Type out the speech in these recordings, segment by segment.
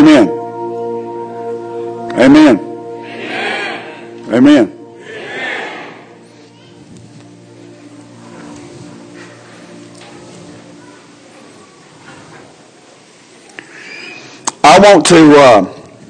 Amen. Amen. Amen. I want to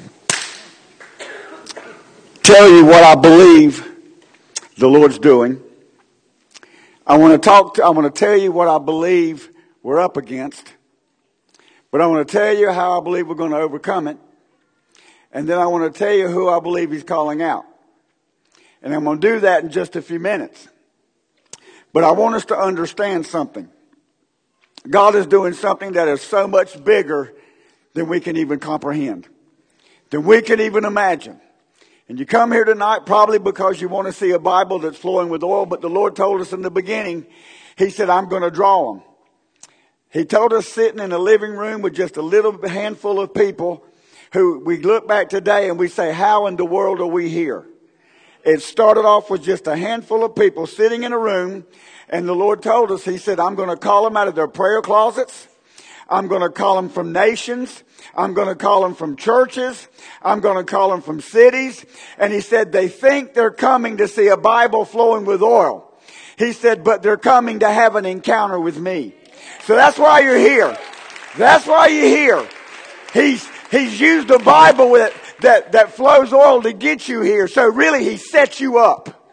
tell you what I believe the Lord's doing. I want to tell you what I believe we're up against. But I want to tell you how I believe we're going to overcome it. And then I want to tell you who I believe He's calling out. And I'm going to do that in just a few minutes. But I want us to understand something. God is doing something that is so much bigger than we can even comprehend, than we can even imagine. And you come here tonight probably because you want to see a Bible that's flowing with oil, but the Lord told us in the beginning, He said, I'm going to draw them. He told us sitting in a living room with just a little handful of people who we look back today and we say, how in the world are we here? It started off with just a handful of people sitting in a room, and the Lord told us, He said, I'm going to call them out of their prayer closets. I'm going to call them from nations. I'm going to call them from churches. I'm going to call them from cities. And He said, they think they're coming to see a Bible flowing with oil. He said, but they're coming to have an encounter with me. So that's why you're here. That's why you're here. He's used a Bible that flows oil to get you here. So really, He sets you up.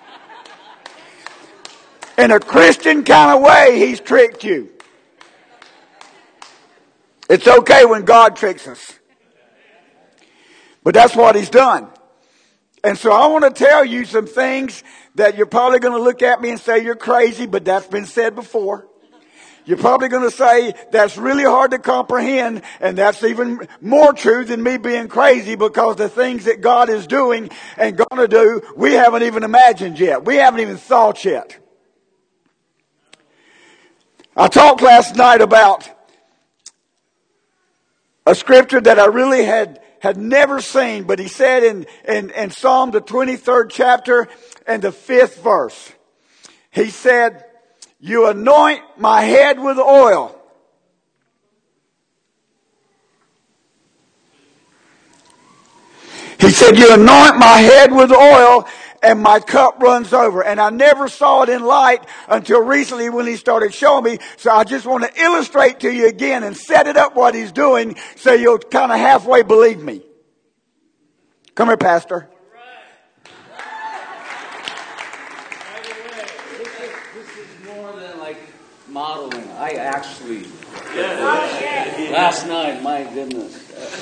In a Christian kind of way, He's tricked you. It's okay when God tricks us. But that's what He's done. And so I want to tell you some things that you're probably going to look at me and say you're crazy, but that's been said before. You're probably going to say that's really hard to comprehend, and that's even more true than me being crazy, because the things that God is doing and going to do, we haven't even imagined yet. We haven't even thought yet. I talked last night about a scripture that I really had never seen, but He said in Psalm the 23rd chapter and the 5th verse, He said, you anoint my head with oil. He said, you anoint my head with oil and my cup runs over. And I never saw it in light until recently when He started showing me. So I just want to illustrate to you again and set it up what He's doing so you'll kind of halfway believe me. Come here, Pastor. Modeling. I actually, last night, my goodness.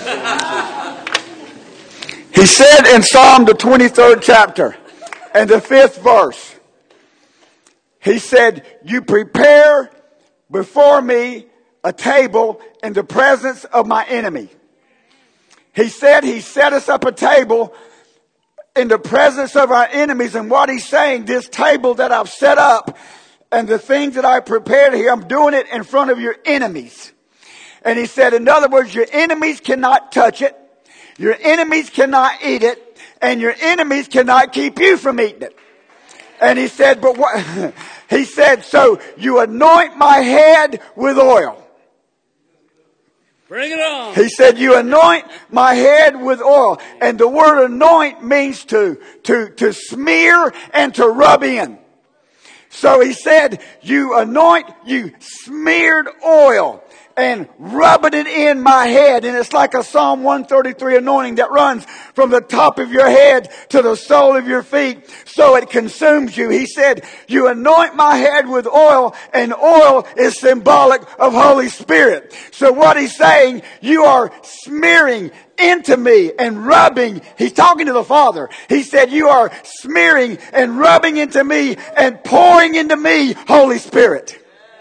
He said in Psalm the 23rd chapter and the 5th verse, He said, you prepare before me a table in the presence of my enemy. He said He set us up a table in the presence of our enemies. And what He's saying, this table that I've set up, and the things that I prepared here, I'm doing it in front of your enemies. And He said, in other words, your enemies cannot touch it. Your enemies cannot eat it. And your enemies cannot keep you from eating it. And He said, but what? He said, so you anoint my head with oil. Bring it on. He said, you anoint my head with oil. And the word anoint means to smear and to rub in. So He said, you anoint, you smeared oil and rubbing it in my head. And it's like a Psalm 133 anointing that runs from the top of your head to the sole of your feet, so it consumes you. He said, you anoint my head with oil, and oil is symbolic of Holy Spirit. So what He's saying, you are smearing into me and rubbing. He's talking to the Father. He said, you are smearing and rubbing into me and pouring into me, Holy Spirit.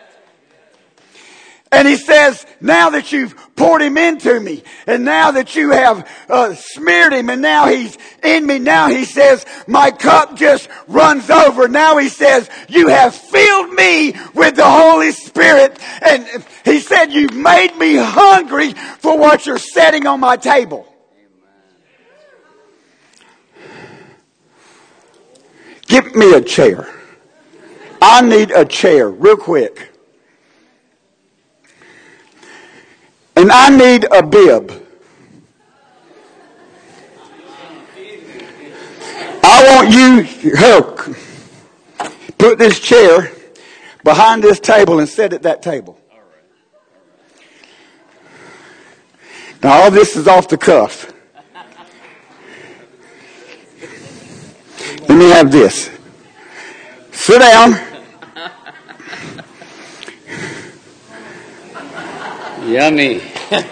And He says, now that you've poured Him into me, and now that you have smeared Him, and now He's in me, now He says, my cup just runs over. Now He says, you have filled me with the Holy Spirit. And He said, you've made me hungry for what you're setting on my table. Give me a chair. I need a chair real quick. And I need a bib. I want you, Hook, put this chair behind this table and sit at that table. Now all this is off the cuff. Let me have this. Sit down. Yummy.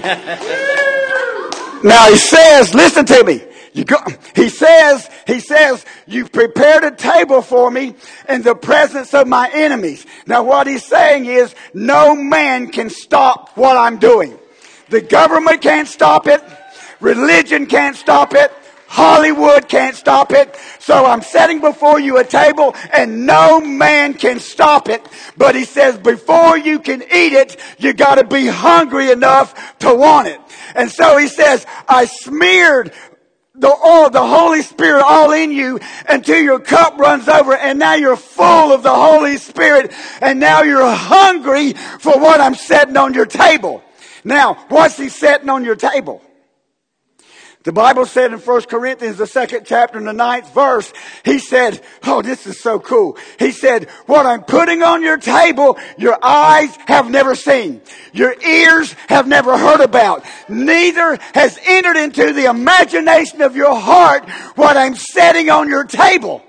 Now he says, listen to me. He says, you've prepared a table for me in the presence of my enemies. Now what he's saying is, no man can stop what I'm doing. The government can't stop it. Religion can't stop it. Hollywood can't stop it. So I'm setting before you a table and no man can stop it. But he says before you can eat it, you got to be hungry enough to want it. And so he says, I smeared the oil, the Holy Spirit all in you until your cup runs over and now you're full of the Holy Spirit and now you're hungry for what I'm setting on your table. Now, what's he setting on your table? The Bible said in 1 Corinthians, the 2nd chapter and the 9th verse, he said, oh, this is so cool. He said, what I'm putting on your table, your eyes have never seen. Your ears have never heard about. Neither has entered into the imagination of your heart what I'm setting on your table.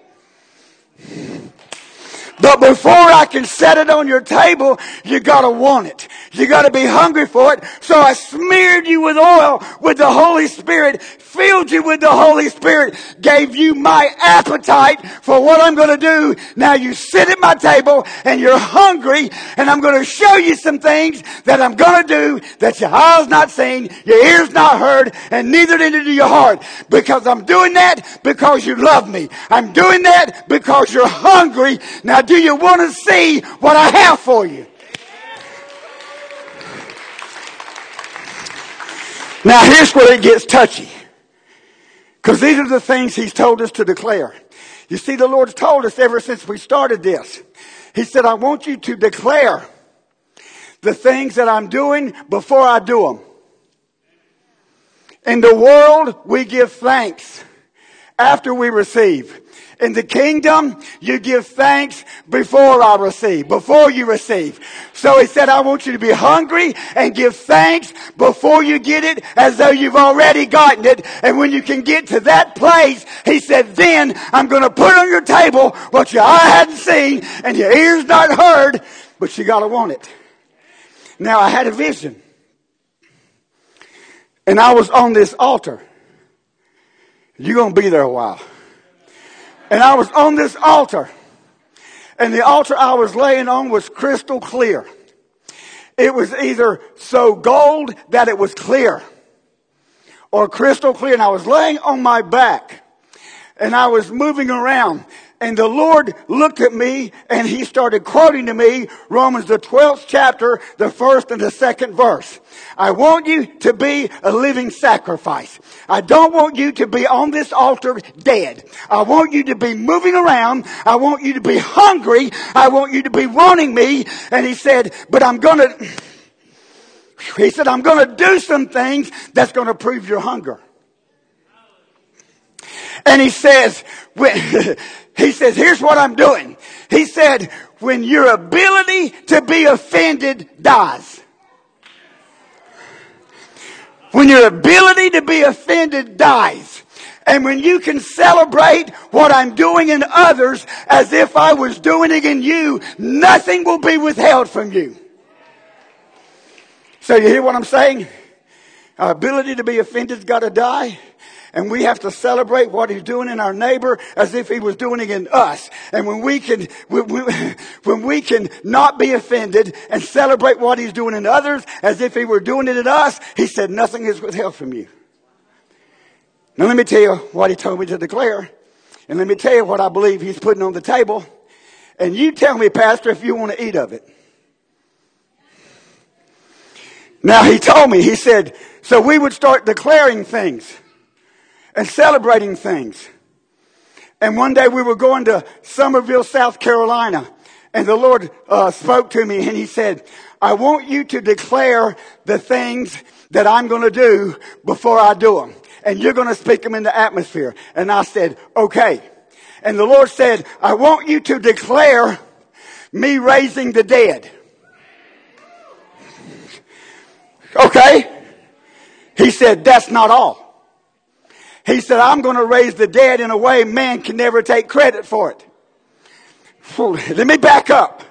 But before I can set it on your table, you gotta want it. You gotta be hungry for it. So I smeared you with oil, with the Holy Spirit, filled you with the Holy Spirit, gave you my appetite for what I'm gonna do. Now you sit at my table and you're hungry and I'm gonna show you some things that I'm gonna do that your eyes not seen, your ears not heard, and neither did it into your heart. Because I'm doing that because you love me. I'm doing that because you're hungry. Now do you want to see what I have for you? Now here's where it gets touchy. Because these are the things he's told us to declare. You see, the Lord's told us ever since we started this. He said, I want you to declare the things that I'm doing before I do them. In the world, we give thanks after we receive. In the kingdom, you give thanks before you receive. So he said, I want you to be hungry and give thanks before you get it as though you've already gotten it. And when you can get to that place, he said, then I'm going to put on your table what your eye hadn't seen and your ears not heard, but you got to want it. Now I had a vision. And I was on this altar. You're going to be there a while. And I was on this altar. And the altar I was laying on was crystal clear. It was either so gold that it was clear or crystal clear. And I was laying on my back. And I was moving around. And the Lord looked at me and he started quoting to me Romans the 12th chapter, the 1st and the 2nd verse. I want you to be a living sacrifice. I don't want you to be on this altar dead. I want you to be moving around. I want you to be hungry. I want you to be wanting me. And he said, but I'm going to do some things that's going to prove your hunger. And he says, here's what I'm doing. He said, when your ability to be offended dies. When your ability to be offended dies. And when you can celebrate what I'm doing in others as if I was doing it in you, nothing will be withheld from you. So you hear what I'm saying? Our ability to be offended's got to die. And we have to celebrate what he's doing in our neighbor as if he was doing it in us. And when we can not be offended and celebrate what he's doing in others as if he were doing it in us, he said nothing is withheld from you. Now let me tell you what he told me to declare. And let me tell you what I believe he's putting on the table. And you tell me, Pastor, if you want to eat of it. Now he told me, he said, so we would start declaring things. And celebrating things. And one day we were going to Summerville, South Carolina. And the Lord spoke to me and he said, I want you to declare the things that I'm going to do before I do them. And you're going to speak them in the atmosphere. And I said, okay. And the Lord said, I want you to declare me raising the dead. Okay. He said, that's not all. He said, I'm going to raise the dead in a way man can never take credit for it. Let me back up.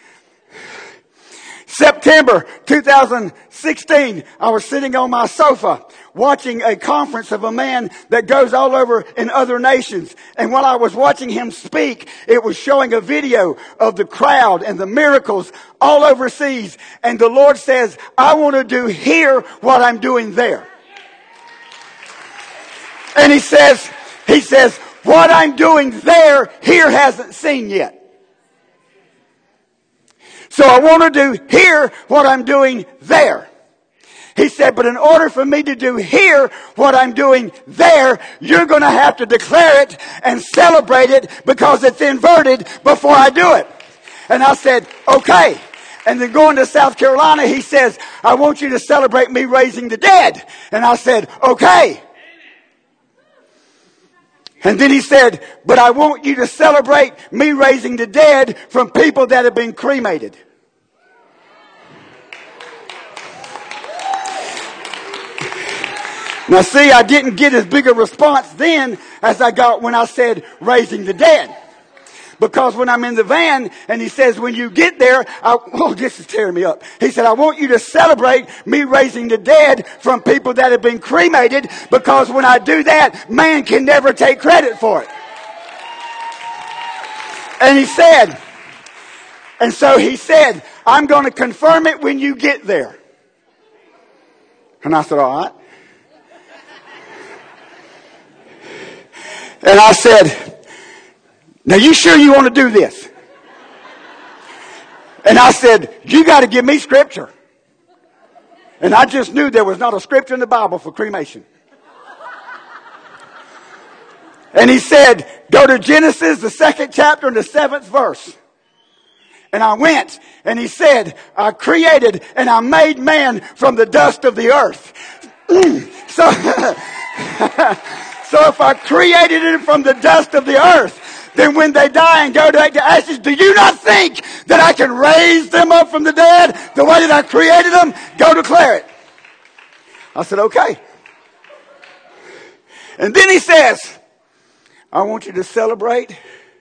September 2016, I was sitting on my sofa watching a conference of a man that goes all over in other nations. And while I was watching him speak, it was showing a video of the crowd and the miracles all overseas. And the Lord says, I want to do here what I'm doing there. And he says, what I'm doing there, here hasn't seen yet. So I want to do here what I'm doing there. He said, but in order for me to do here what I'm doing there, you're going to have to declare it and celebrate it because it's inverted before I do it. And I said, okay. And then going to South Carolina, he says, I want you to celebrate me raising the dead. And I said, okay. And then he said, but I want you to celebrate me raising the dead from people that have been cremated. Now see, I didn't get as big a response then as I got when I said raising the dead. Because when I'm in the van and he says, when you get there, this is tearing me up. He said, I want you to celebrate me raising the dead from people that have been cremated because when I do that, man can never take credit for it. And he said, I'm going to confirm it when you get there. And I said, all right. And I said, now you sure you want to do this? And I said, you got to give me scripture. And I just knew there was not a scripture in the Bible for cremation. And he said, go to Genesis, the 2nd chapter and the 7th verse. And I went and he said, I created and I made man from the dust of the earth. So if I created him from the dust of the earth, then when they die and go back to ashes, do you not think that I can raise them up from the dead the way that I created them? Go declare it. I said, okay. And then he says, I want you to celebrate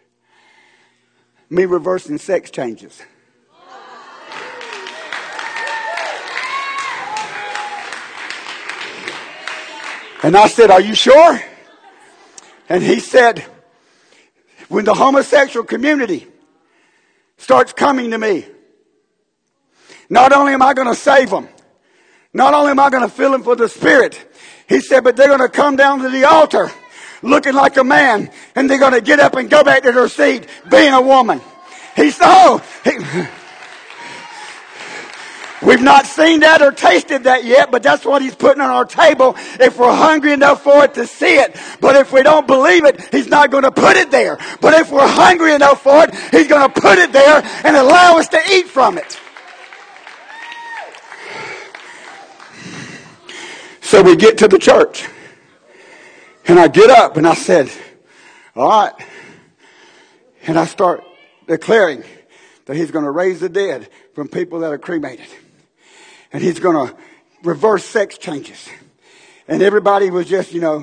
me reversing sex changes. And I said, are you sure? And he said, when the homosexual community starts coming to me, not only am I going to save them, not only am I going to fill them for the Spirit, he said, but they're going to come down to the altar looking like a man, and they're going to get up and go back to their seat being a woman. He said, we've not seen that or tasted that yet, but that's what he's putting on our table if we're hungry enough for it to see it. But if we don't believe it, he's not going to put it there. But if we're hungry enough for it, he's going to put it there and allow us to eat from it. So we get to the church. And I get up and I said, all right. And I start declaring that he's going to raise the dead from people that are cremated. And he's going to reverse sex changes. And everybody was just, And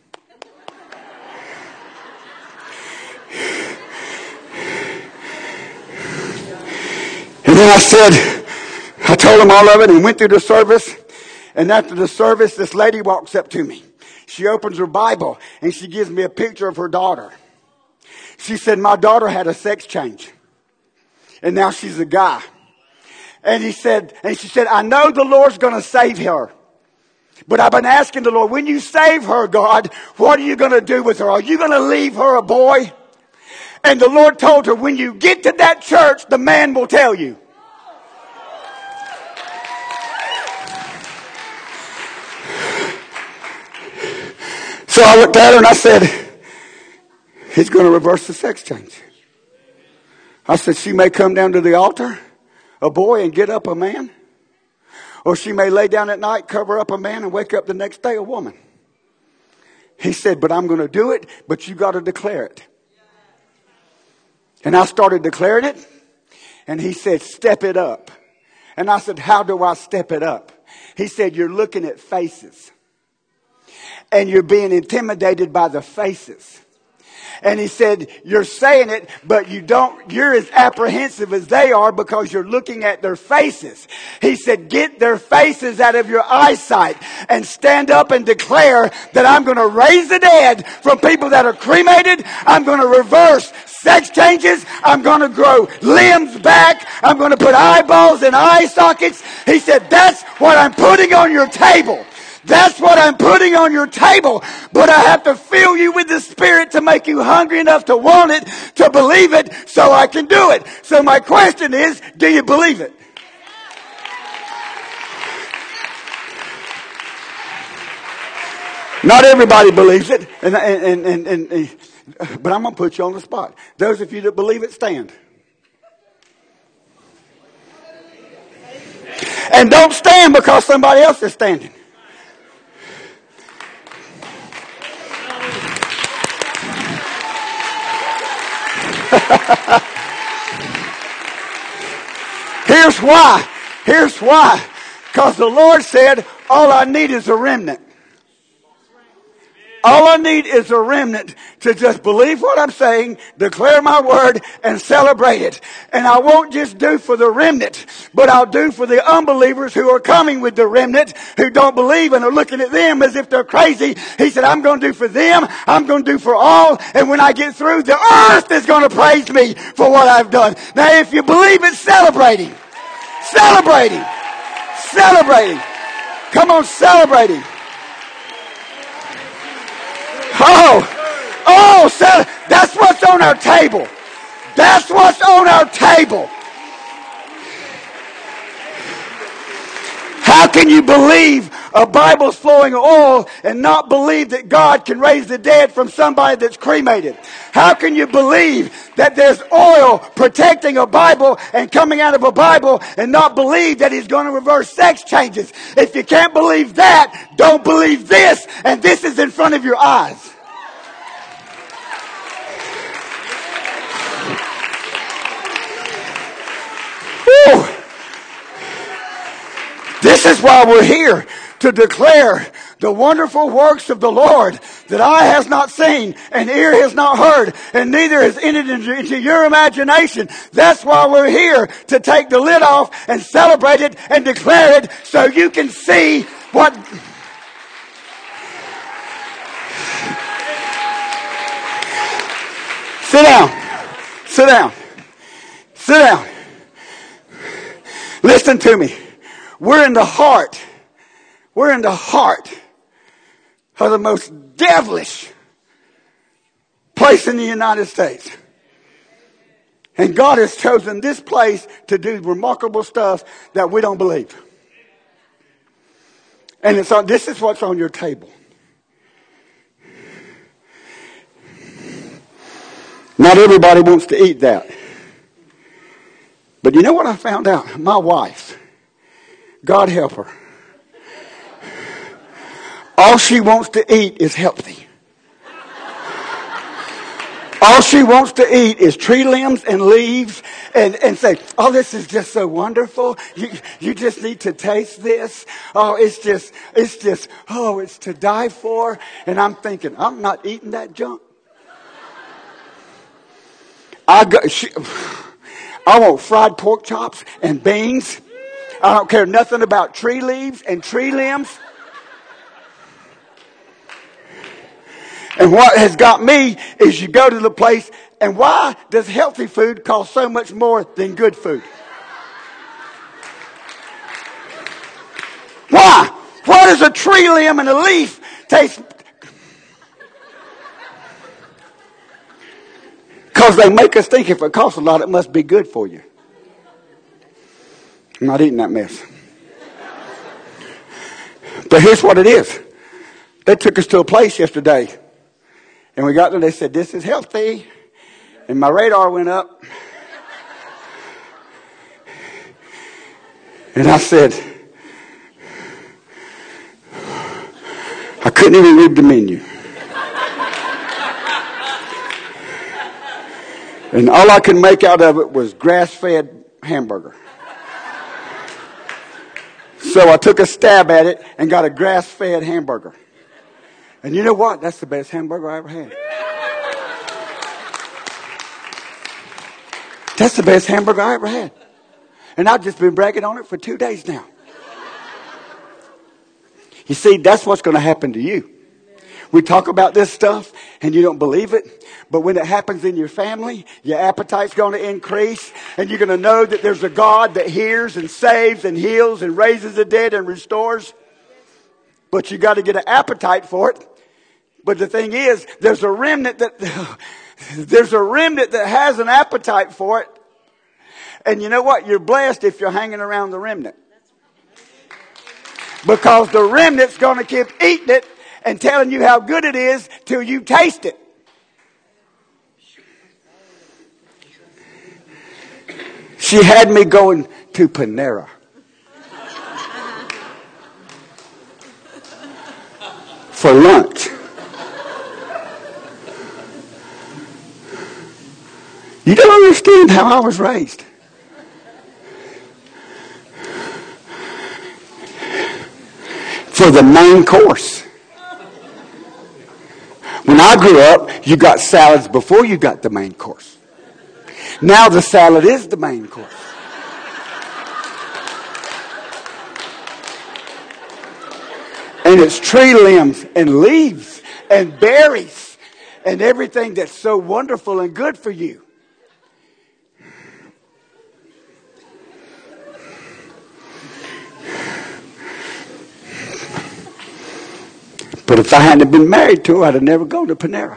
then I told him all of it and went through the service. And after the service, this lady walks up to me. She opens her Bible and she gives me a picture of her daughter. She said, my daughter had a sex change. And now she's a guy. And she said, I know the Lord's going to save her. But I've been asking the Lord, when you save her, God, what are you going to do with her? Are you going to leave her a boy? And the Lord told her, when you get to that church, the man will tell you. So I looked at her and I said, he's going to reverse the sex change. I said, she may come down to the altar, a boy, and get up a man. Or she may lay down at night, cover up a man, and wake up the next day a woman. He said, but I'm going to do it, but you got to declare it. And I started declaring it. And he said, step it up. And I said, how do I step it up? He said, you're looking at faces. And you're being intimidated by the faces. And he said, you're saying it, but you're as apprehensive as they are because you're looking at their faces. He said, get their faces out of your eyesight and stand up and declare that I'm going to raise the dead from people that are cremated. I'm going to reverse sex changes. I'm going to grow limbs back. I'm going to put eyeballs in eye sockets. He said, that's what I'm putting on your table. That's what I'm putting on your table. But I have to fill you with the Spirit to make you hungry enough to want it, to believe it, so I can do it. So my question is, do you believe it? Not everybody believes it, but I'm going to put you on the spot. Those of you that believe it, stand. And don't stand because somebody else is standing. Here's why. Because the Lord said, all I need is a remnant. All I need is a remnant to just believe what I'm saying, declare my word, and celebrate it. And I won't just do for the remnant, but I'll do for the unbelievers who are coming with the remnant, who don't believe and are looking at them as if they're crazy. He said, I'm going to do for them, I'm going to do for all, and when I get through, the earth is going to praise me for what I've done. Now, if you believe it, celebrating. Celebrating. Celebrating. Come on, celebrating. That's what's on our table. That's what's on our table. How can you believe a Bible's flowing oil and not believe that God can raise the dead from somebody that's cremated? How can you believe that there's oil protecting a Bible and coming out of a Bible and not believe that He's going to reverse sex changes? If you can't believe that, don't believe this, and this is in front of your eyes. Whew. This is why we're here, to declare the wonderful works of the Lord that eye has not seen and ear has not heard and neither has entered into your imagination. That's why we're here, to take the lid off and celebrate it and declare it so you can see what... Sit down. Sit down. Sit down. Listen to me. We're in the heart of the most devilish place in the United States. And God has chosen this place to do remarkable stuff that we don't believe. And this is what's on your table. Not everybody wants to eat that. But you know what I found out? My wife, God help her, all she wants to eat is healthy. All she wants to eat is tree limbs and leaves and say, oh, this is just so wonderful. You just need to taste this. Oh, it's to die for. And I'm thinking, I'm not eating that junk. I want fried pork chops and beans. I don't care nothing about tree leaves and tree limbs. And what has got me is you go to the place, and why does healthy food cost so much more than good food? Why? Why does a tree limb and a leaf taste? Because they make us think if it costs a lot, it must be good for you. I'm not eating that mess. But here's what it is. They took us to a place yesterday. And we got there, they said, this is healthy. And my radar went up. And I said, I couldn't even read the menu. And all I could make out of it was grass-fed hamburger. So I took a stab at it and got a grass-fed hamburger. And you know what? That's the best hamburger I ever had. That's the best hamburger I ever had. And I've just been bragging on it for 2 days now. You see, that's what's going to happen to you. We talk about this stuff and you don't believe it. But when it happens in your family, your appetite's going to increase. And you're going to know that there's a God that hears and saves and heals and raises the dead and restores. But you got to get an appetite for it. But the thing is, there's a remnant that has an appetite for it. And you know what? You're blessed if you're hanging around the remnant. Because the remnant's going to keep eating it and telling you how good it is till you taste it. She had me going to Panera. For lunch. You don't understand how I was raised. For the main course. When I grew up, you got salads before you got the main course. Now the salad is the main course. And it's tree limbs and leaves and berries and everything that's so wonderful and good for you. But if I hadn't been married to her, I'd have never gone to Panera.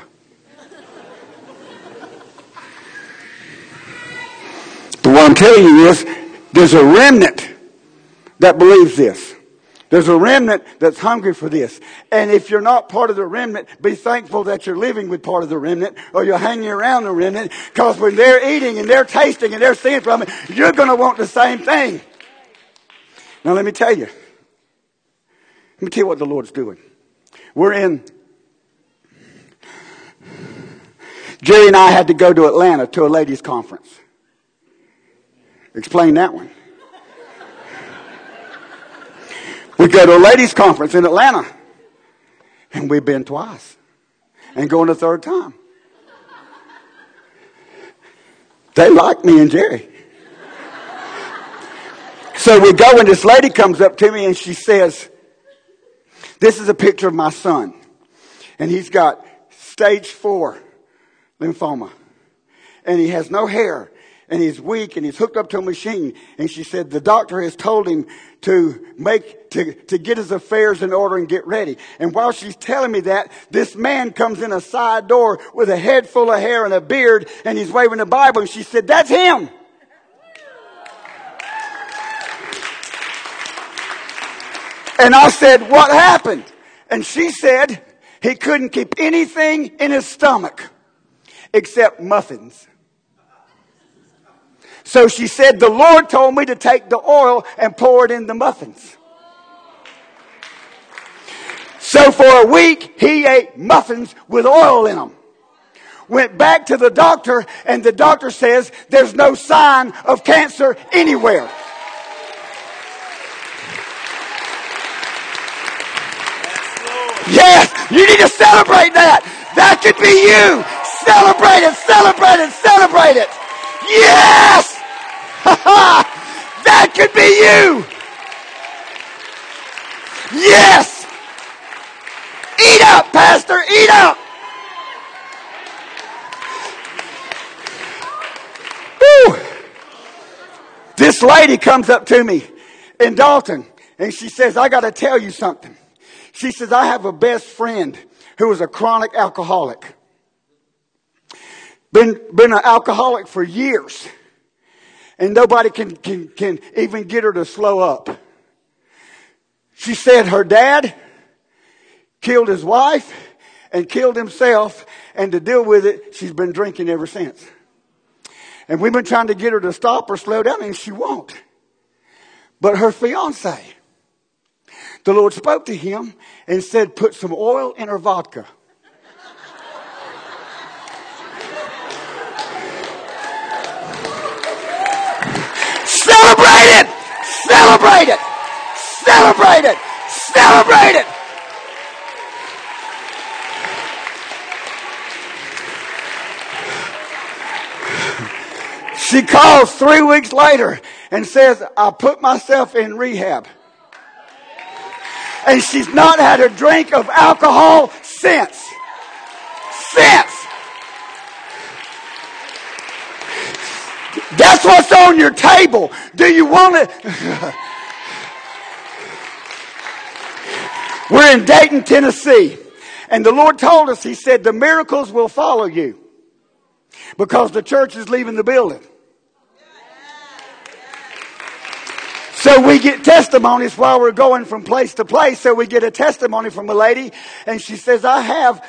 But what I'm telling you is, there's a remnant that believes this. There's a remnant that's hungry for this. And if you're not part of the remnant, be thankful that you're living with part of the remnant, or you're hanging around the remnant, because when they're eating and they're tasting and they're seeing from it, you're going to want the same thing. Now let me tell you what the Lord's doing. Jerry and I had to go to Atlanta to a ladies' conference. Explain that one. We go to a ladies' conference in Atlanta. And we've been twice. And going a third time. They like me and Jerry. So we go and this lady comes up to me and she says, "This is a picture of my son. And he's got stage 4 lymphoma. And he has no hair. And he's weak and he's hooked up to a machine." And she said the doctor has told him to get his affairs in order and get ready. And while she's telling me that, this man comes in a side door with a head full of hair and a beard and he's waving a Bible. And she said, "That's him." And I said, "What happened?" And she said, he couldn't keep anything in his stomach except muffins. So she said, "The Lord told me to take the oil and pour it in the muffins." So for a week, he ate muffins with oil in them. Went back to the doctor, and the doctor says there's no sign of cancer anywhere. Yes, you need to celebrate that. That could be you. Celebrate it, celebrate it, celebrate it. Yes! That could be you. Yes! Eat up, Pastor, eat up. Woo. This lady comes up to me in Dalton and she says, "I got to tell you something." She says, "I have a best friend who is a chronic alcoholic. Been an alcoholic for years. And nobody can even get her to slow up." She said her dad killed his wife and killed himself. And to deal with it, she's been drinking ever since. And we've been trying to get her to stop or slow down, and she won't. But her fiance, the Lord spoke to him and said, "Put some oil in her vodka." Celebrate it. Celebrate it. Celebrate it. She calls 3 weeks later and says, I put myself in rehab. And she's not had a drink of alcohol since. That's what's on your table. Do you want it? We're in Dayton, Tennessee. And the Lord told us, He said, the miracles will follow you. Because the church is leaving the building. So we get testimonies while we're going from place to place. So we get a testimony from a lady. And she says, I have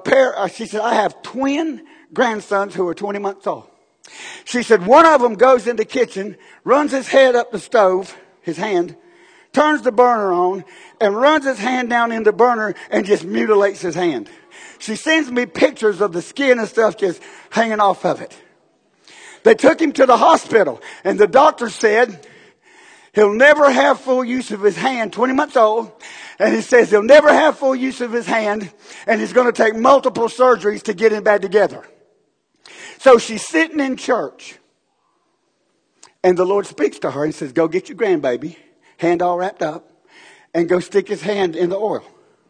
twin grandsons who are 20 months old. She said, one of them goes in the kitchen, runs his head up the stove, his hand, turns the burner on, and runs his hand down in the burner and just mutilates his hand. She sends me pictures of the skin and stuff just hanging off of it. They took him to the hospital, and the doctor said he'll never have full use of his hand, 20 months old, and he says he'll never have full use of his hand, and he's going to take multiple surgeries to get him back together. So she's sitting in church, and the Lord speaks to her and says, go get your grandbaby, hand all wrapped up, and go stick his hand in the oil.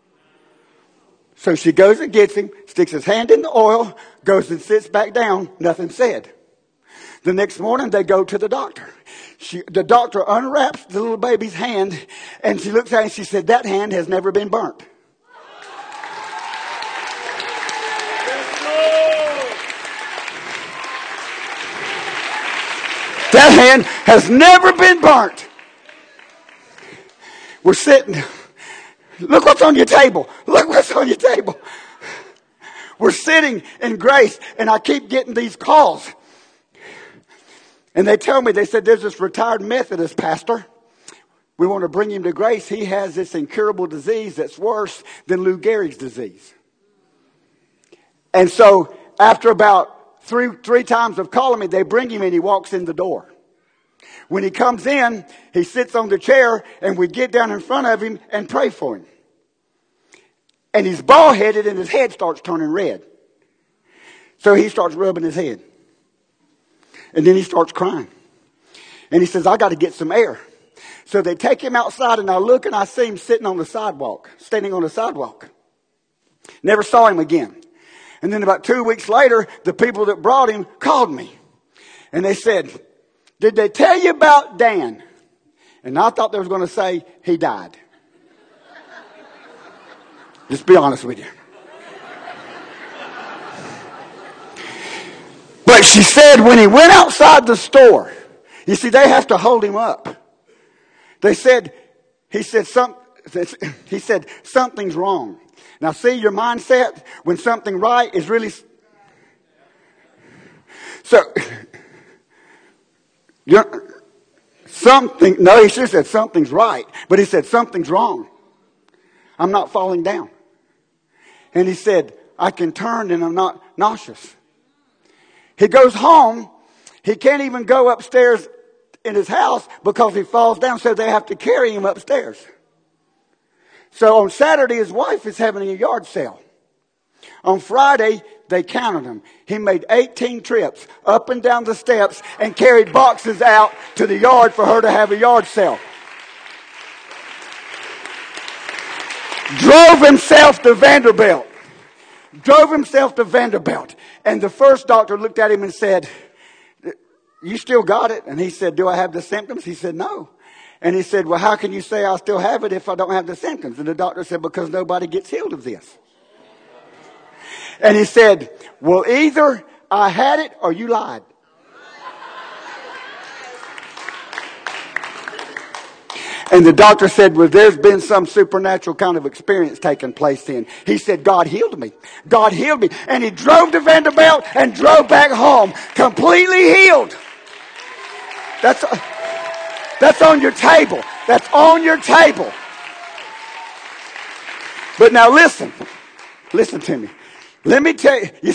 So she goes and gets him, sticks his hand in the oil, goes and sits back down, nothing said. The next morning they go to the doctor. The doctor unwraps the little baby's hand, and she looks at it and she said, that hand has never been burnt. That hand has never been burnt. We're sitting. Look what's on your table. Look what's on your table. We're sitting in Grace, and I keep getting these calls. And they tell me, they said, there's this retired Methodist pastor. We want to bring him to Grace. He has this incurable disease that's worse than Lou Gehrig's disease. And so after about three times of calling me, they bring him in. He walks in the door. When he comes in, he sits on the chair, and we get down in front of him and pray for him. And he's bald-headed, and his head starts turning red. So he starts rubbing his head. And then he starts crying. And he says, I got to get some air. So they take him outside, and I look, and I see him sitting on the sidewalk, standing on the sidewalk. Never saw him again. And then about 2 weeks later, the people that brought him called me. And they said, did they tell you about Dan? And I thought they were going to say he died. Just be honest with you. But she said when he went outside the store, you see, they have to hold him up. He said something's wrong. Now see, your mindset when something right is really... So, he should have said something's right, but he said something's wrong. I'm not falling down. And he said, I can turn and I'm not nauseous. He goes home. He can't even go upstairs in his house because he falls down, so they have to carry him upstairs. So on Saturday, his wife is having a yard sale. On Friday, they counted him. He made 18 trips up and down the steps and carried boxes out to the yard for her to have a yard sale. Drove himself to Vanderbilt. And the first doctor looked at him and said, you still got it? And he said, do I have the symptoms? He said, no. And he said, well, how can you say I still have it if I don't have the symptoms? And the doctor said, because nobody gets healed of this. And he said, well, either I had it or you lied. And the doctor said, well, there's been some supernatural kind of experience taking place then. He said, God healed me. God healed me. And he drove to Vanderbilt and drove back home, completely healed. That's on your table. That's on your table. But now listen to me. Let me tell you,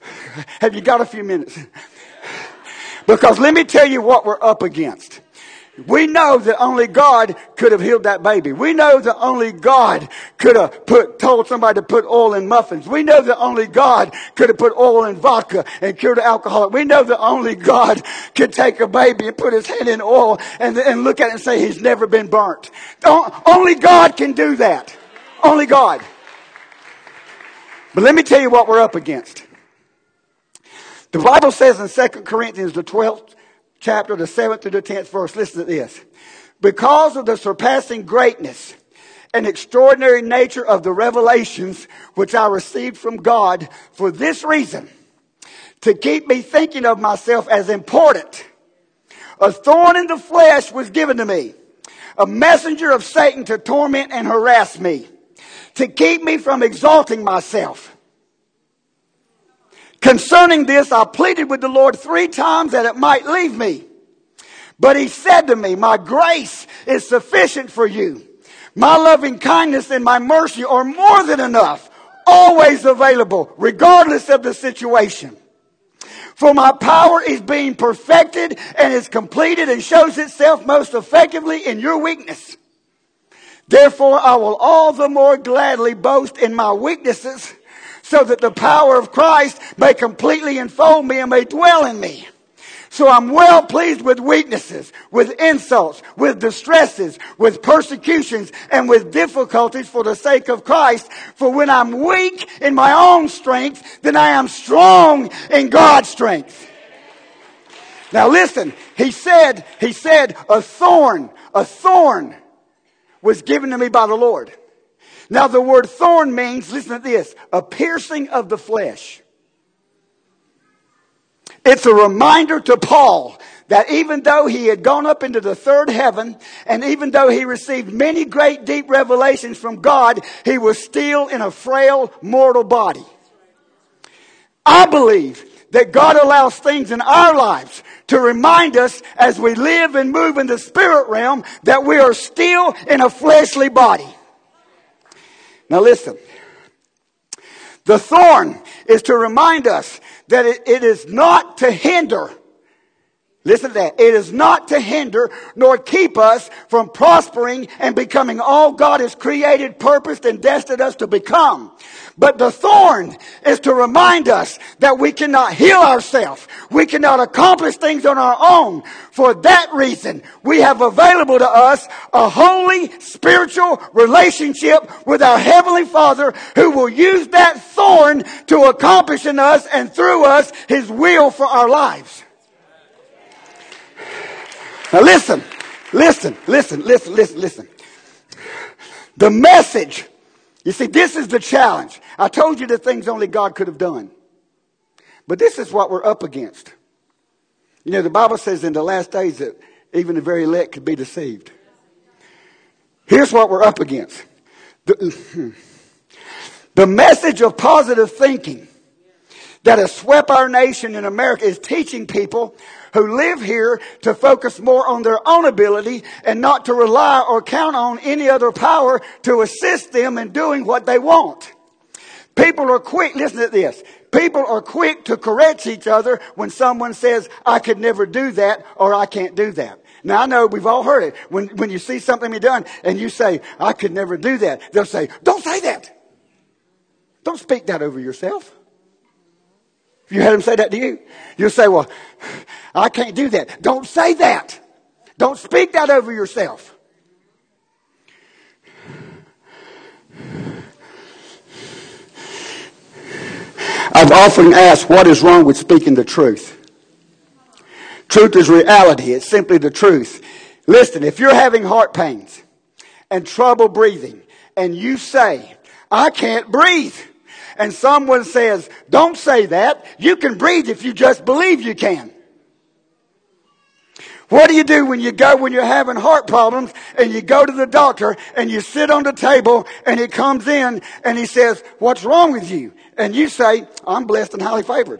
have you got a few minutes? Because let me tell you what we're up against. We know that only God could have healed that baby. We know that only God could have told somebody to put oil in muffins. We know that only God could have put oil in vodka and cured an alcoholic. We know that only God could take a baby and put his hand in oil and look at it and say he's never been burnt. Only God can do that. Only God. But let me tell you what we're up against. The Bible says in 2 Corinthians, the 12th chapter, the 7th to the 10th verse, listen to this. Because of the surpassing greatness and extraordinary nature of the revelations which I received from God, for this reason, to keep me thinking of myself as important, a thorn in the flesh was given to me, a messenger of Satan to torment and harass me, to keep me from exalting myself. Concerning this, I pleaded with the Lord 3 times that it might leave me. But he said to me, my grace is sufficient for you. My loving kindness and my mercy are more than enough, always available, regardless of the situation. For my power is being perfected and is completed and shows itself most effectively in your weakness. Therefore, I will all the more gladly boast in my weaknesses, so that the power of Christ may completely enfold me and may dwell in me. So I'm well pleased with weaknesses, with insults, with distresses, with persecutions, and with difficulties for the sake of Christ. For when I'm weak in my own strength, then I am strong in God's strength. Now listen, he said, a thorn was given to me by the Lord. Now the word thorn means, listen to this, a piercing of the flesh. It's a reminder to Paul that even though he had gone up into the third heaven, and even though he received many great deep revelations from God, he was still in a frail mortal body. I believe that God allows things in our lives to remind us as we live and move in the spirit realm that we are still in a fleshly body. Now listen, the thorn is to remind us that it is not to hinder. Listen to that. It is not to hinder nor keep us from prospering and becoming all God has created, purposed, and destined us to become. But the thorn is to remind us that we cannot heal ourselves. We cannot accomplish things on our own. For that reason, we have available to us a holy spiritual relationship with our Heavenly Father, who will use that thorn to accomplish in us and through us His will for our lives. Now listen. The message, you see, this is the challenge. I told you the things only God could have done. But this is what we're up against. You know, the Bible says in the last days that even the very elect could be deceived. Here's what we're up against. The message of positive thinking that has swept our nation in America is teaching people who live here to focus more on their own ability and not to rely or count on any other power to assist them in doing what they want. People are quick, listen to this, people are quick to correct each other when someone says, I could never do that or I can't do that. Now I know we've all heard it. When you see something be done and you say, I could never do that, they'll say, don't say that. Don't speak that over yourself. If you had them say that to you, you'll say, well, I can't do that. Don't say that. Don't speak that over yourself. I've often asked, what is wrong with speaking the truth? Truth is reality. It's simply the truth. Listen, if you're having heart pains and trouble breathing and you say, I can't breathe, and someone says, don't say that. You can breathe if you just believe you can. What do you do when you're having heart problems and you go to the doctor and you sit on the table and he comes in and he says, what's wrong with you? And you say, I'm blessed and highly favored.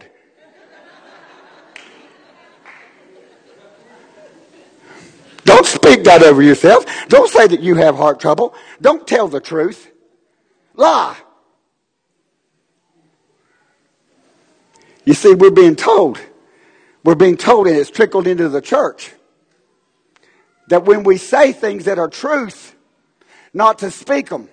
Don't speak that over yourself. Don't say that you have heart trouble. Don't tell the truth. Lie. You see, we're being told, and it's trickled into the church, that when we say things that are truth, not to speak them.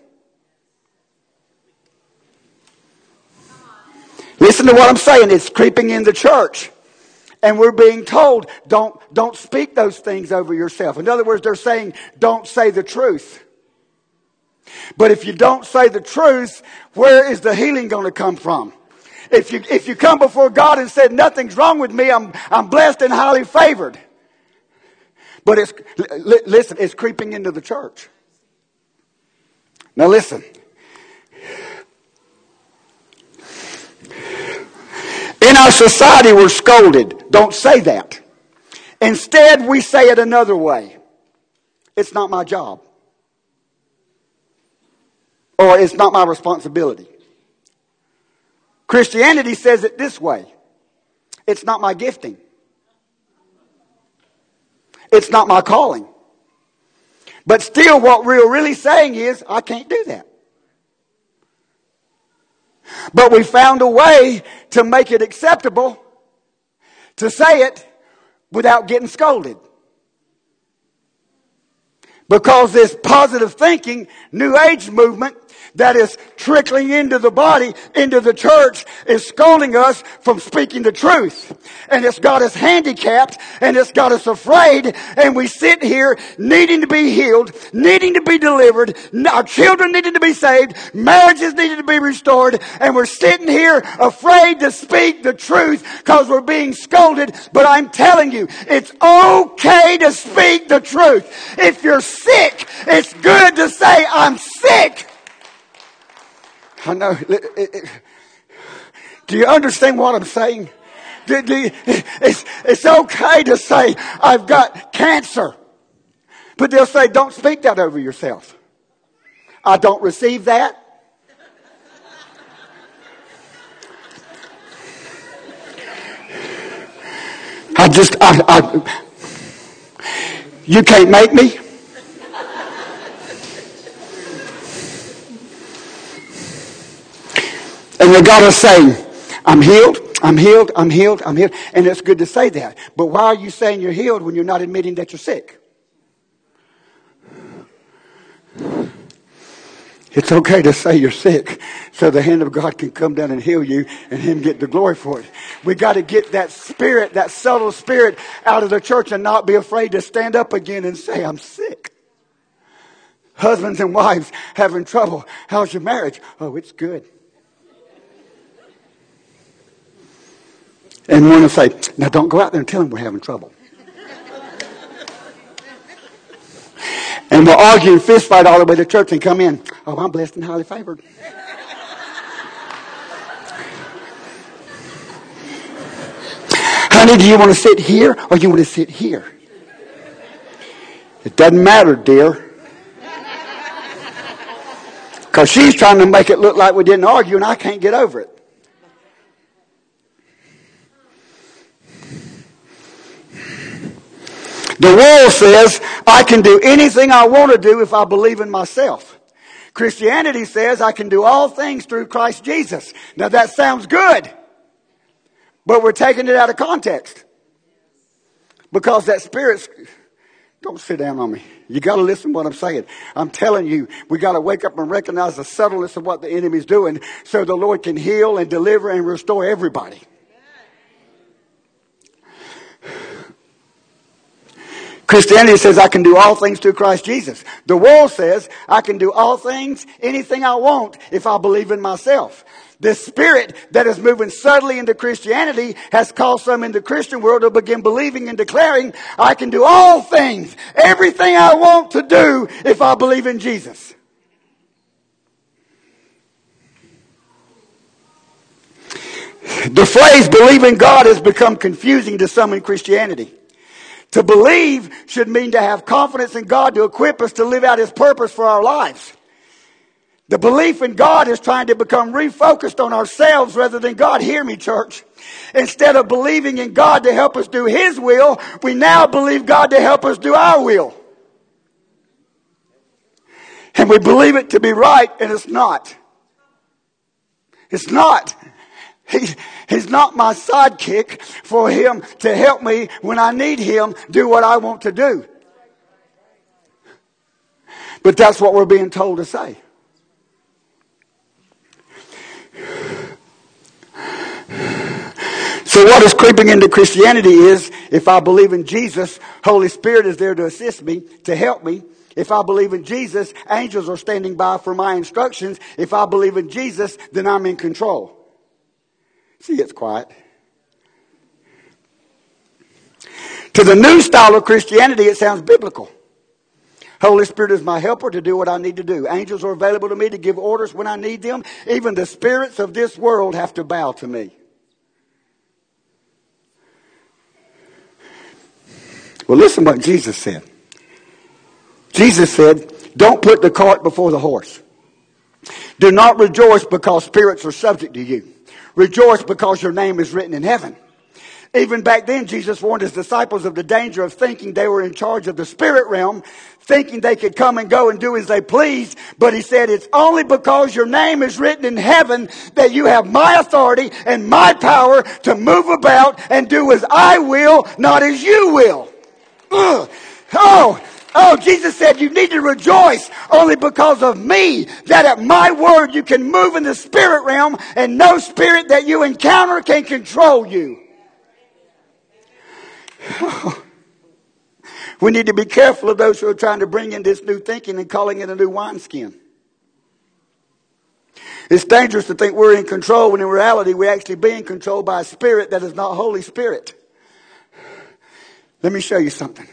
Listen to what I'm saying. It's creeping in the church. And we're being told, don't speak those things over yourself. In other words, they're saying, don't say the truth. But if you don't say the truth, where is the healing going to come from? If you come before God and said, nothing's wrong with me, I'm blessed and highly favored. But listen, it's creeping into the church. Now listen. In our society, we're scolded. Don't say that. Instead, we say it another way. It's not my job. Or it's not my responsibility. Christianity says it this way. It's not my gifting. It's not my calling. But still, what we're really saying is, I can't do that. But we found a way to make it acceptable to say it without getting scolded. Because this positive thinking, New Age movement that is trickling into the body, into the church, is scolding us from speaking the truth. And it's got us handicapped, and it's got us afraid, and we sit here needing to be healed, needing to be delivered, our children needing to be saved, marriages needing to be restored, and we're sitting here afraid to speak the truth because we're being scolded. But I'm telling you, it's okay to speak the truth. If you're sick, it's good to say, I'm sick. I know. Do you understand what I'm saying? It's okay to say, I've got cancer. But they'll say, don't speak that over yourself. I don't receive that. You can't make me. And they got us saying, I'm healed, I'm healed, I'm healed, I'm healed. And it's good to say that. But why are you saying you're healed when you're not admitting that you're sick? It's okay to say you're sick so the hand of God can come down and heal you and Him get the glory for it. We got to get that spirit, that subtle spirit out of the church and not be afraid to stand up again and say, I'm sick. Husbands and wives having trouble. How's your marriage? Oh, it's good. And one will say, now don't go out there and tell him we're having trouble. And we'll argue and fist fight all the way to church and come in. Oh, I'm blessed and highly favored. Honey, do you want to sit here or you want to sit here? It doesn't matter, dear. Because she's trying to make it look like we didn't argue and I can't get over it. The world says I can do anything I want to do if I believe in myself. Christianity says I can do all things through Christ Jesus. Now that sounds good, but we're taking it out of context. Because that spirit's... Don't sit down on me. You got to listen to what I'm saying. I'm telling you, we got to wake up and recognize the subtleness of what the enemy's doing so the Lord can heal and deliver and restore everybody. Christianity says I can do all things through Christ Jesus. The world says I can do all things, anything I want, if I believe in myself. This spirit that is moving subtly into Christianity has caused some in the Christian world to begin believing and declaring, I can do all things, everything I want to do if I believe in Jesus. The phrase believe in God has become confusing to some in Christianity. To believe should mean to have confidence in God to equip us to live out His purpose for our lives. The belief in God is trying to become refocused on ourselves rather than God. Hear me, church. Instead of believing in God to help us do His will, we now believe God to help us do our will. And we believe it to be right, and it's not. It's not. He's not my sidekick for Him to help me when I need Him do what I want to do. But that's what we're being told to say. So what is creeping into Christianity is, if I believe in Jesus, Holy Spirit is there to assist me, to help me. If I believe in Jesus, angels are standing by for my instructions. If I believe in Jesus, then I'm in control. See, it's quiet. To the new style of Christianity, it sounds biblical. Holy Spirit is my helper to do what I need to do. Angels are available to me to give orders when I need them. Even the spirits of this world have to bow to me. Well, listen what Jesus said. Jesus said, don't put the cart before the horse. Do not rejoice because spirits are subject to you. Rejoice because your name is written in heaven. Even back then, Jesus warned his disciples of the danger of thinking they were in charge of the spirit realm, thinking they could come and go and do as they pleased. But he said, it's only because your name is written in heaven that you have my authority and my power to move about and do as I will, not as you will. Oh, Jesus said you need to rejoice only because of me, that at my word you can move in the spirit realm and no spirit that you encounter can control you. We need to be careful of those who are trying to bring in this new thinking and calling it a new wineskin. It's dangerous to think we're in control when in reality we're actually being controlled by a spirit that is not Holy Spirit. Let me show you something.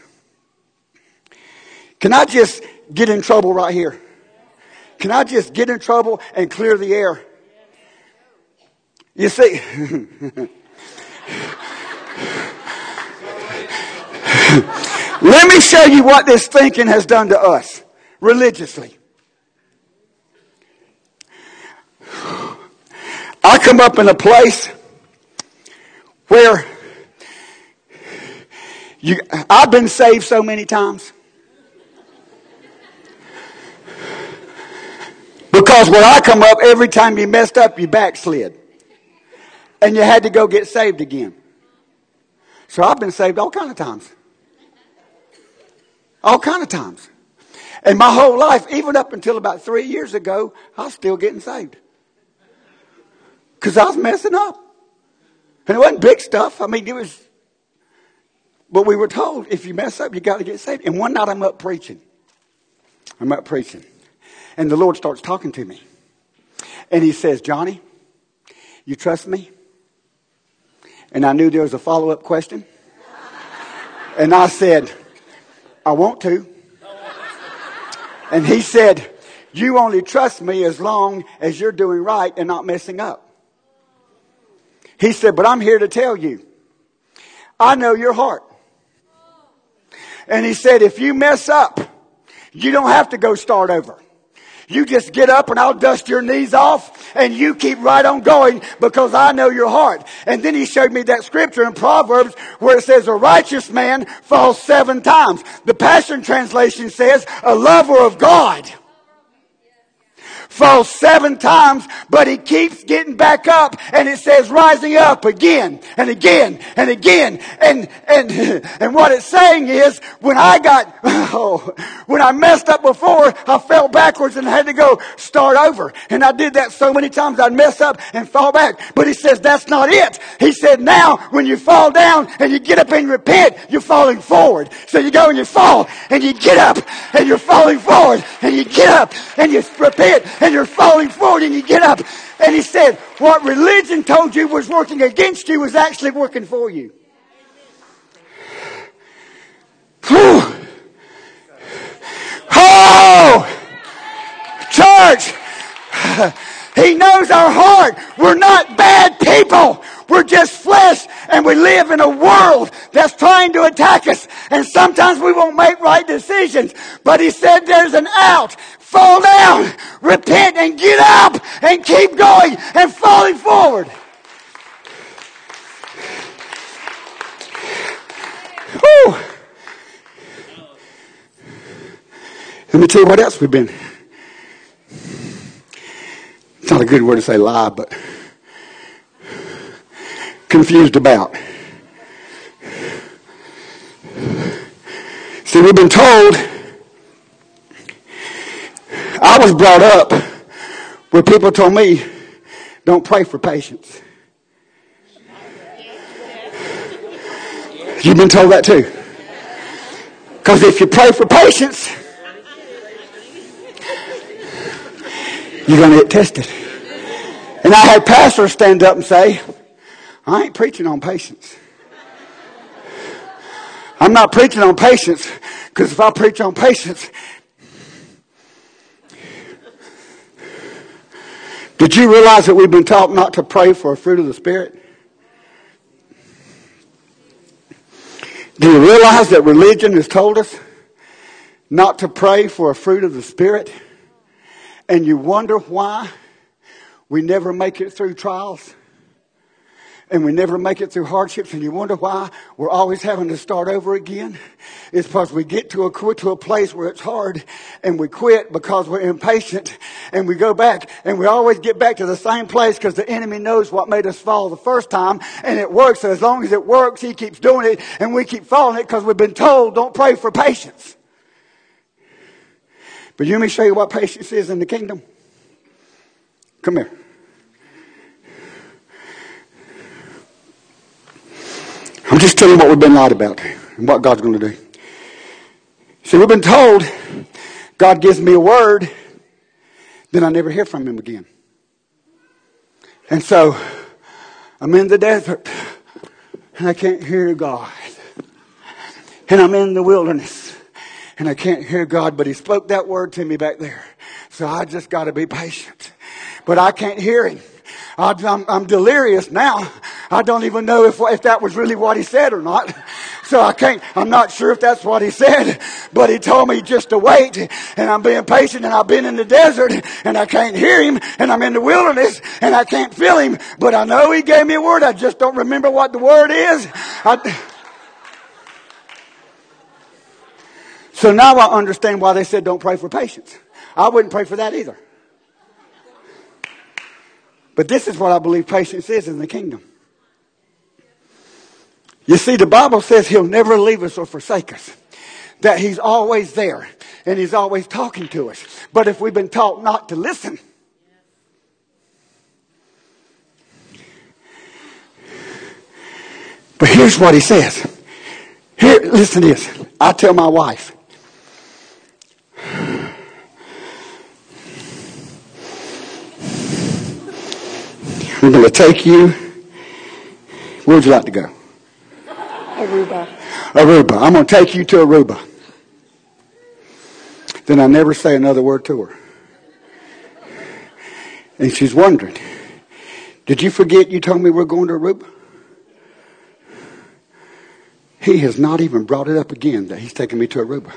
Can I just get in trouble right here? Can I just get in trouble and clear the air? You see, let me show you what this thinking has done to us religiously. I come up in a place where I've been saved so many times. Because when I come up, every time you messed up, you backslid. And you had to go get saved again. So I've been saved all kind of times. All kind of times. And my whole life, even up until about 3 years ago, I was still getting saved. Because I was messing up. And it wasn't big stuff. I mean, it was... But we were told, if you mess up, you got to get saved. And one night I'm up preaching. And the Lord starts talking to me. And he says, Johnny, you trust me? And I knew there was a follow-up question. And I said, I want to. And he said, you only trust me as long as you're doing right and not messing up. He said, but I'm here to tell you, I know your heart. And he said, if you mess up, you don't have to go start over. You just get up and I'll dust your knees off and you keep right on going because I know your heart. And then he showed me that scripture in Proverbs where it says a righteous man falls 7 times. The Passion Translation says a lover of God falls 7 times, but he keeps getting back up, and it says rising up again and again and again. And what it's saying is when I messed up before, I fell backwards and had to go start over. And I did that so many times I'd mess up and fall back. But he says that's not it. He said now when you fall down and you get up and repent, you're falling forward. So you go and you fall and you get up and you're falling forward and you get up and you repent and you're falling forward and you get up. And he said, what religion told you was working against you was actually working for you. Whew. Oh! Church! He knows our heart. We're not bad people. We're just flesh, and we live in a world that's trying to attack us. And sometimes we won't make right decisions. But he said there's an out. Fall down, repent, and get up, and keep going, and falling forward. Whew. Let me tell you what else we've been. It's not a good word to say lie, but confused about. See, we've been told I was brought up where people told me, don't pray for patience. You've been told that too. Because if you pray for patience, you're going to get tested. And I had pastors stand up and say, I ain't preaching on patience. I'm not preaching on patience, because if I preach on patience, did you realize that we've been taught not to pray for a fruit of the Spirit? Do you realize that religion has told us not to pray for a fruit of the Spirit? And you wonder why we never make it through trials? And we never make it through hardships, and you wonder why we're always having to start over again? It's because we get to a place where it's hard, and we quit because we're impatient, and we go back, and we always get back to the same place because the enemy knows what made us fall the first time, and it works. So as long as it works, he keeps doing it, and we keep following it because we've been told don't pray for patience. But let me show you what patience is in the kingdom. Come here. I'm just telling you what we've been lied about and what God's going to do. See, we've been told God gives me a word, then I never hear from him again. And so I'm in the desert and I can't hear God. And I'm in the wilderness and I can't hear God, but he spoke that word to me back there. So I just got to be patient. But I can't hear him. I'm delirious now. I don't even know if that was really what he said or not. So I'm not sure if that's what he said, but he told me just to wait, and I'm being patient, and I've been in the desert and I can't hear him, and I'm in the wilderness and I can't feel him, but I know he gave me a word. I just don't remember what the word is. So now I understand why they said don't pray for patience. I wouldn't pray for that either. But this is what I believe patience is in the kingdom. You see, the Bible says he'll never leave us or forsake us. That he's always there. And he's always talking to us. But if we've been taught not to listen. But here's what he says. Here, listen to this. I tell my wife. I'm going to take you. Where would you like to go? Aruba. Aruba. I'm going to take you to Aruba. Then I never say another word to her. And she's wondering, did you forget you told me we're going to Aruba? He has not even brought it up again that he's taking me to Aruba.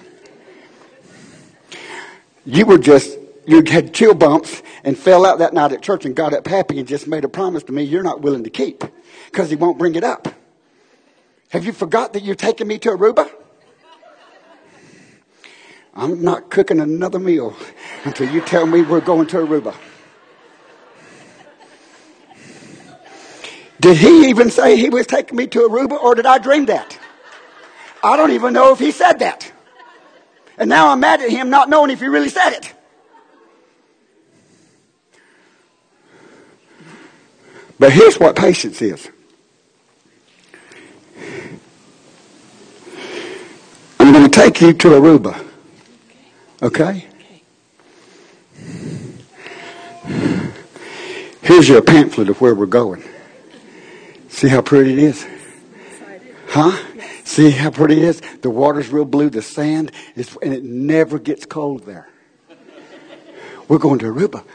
You had chill bumps and fell out that night at church and got up happy and just made a promise to me you're not willing to keep because he won't bring it up. Have you forgot that you're taking me to Aruba? I'm not cooking another meal until you tell me we're going to Aruba. Did he even say he was taking me to Aruba, or did I dream that? I don't even know if he said that. And now I'm mad at him not knowing if he really said it. But here's what patience is. I'm going to take you to Aruba. Okay? Here's your pamphlet of where we're going. See how pretty it is? Huh? See how pretty it is? The water's real blue, the sand is, and it never gets cold there. We're going to Aruba.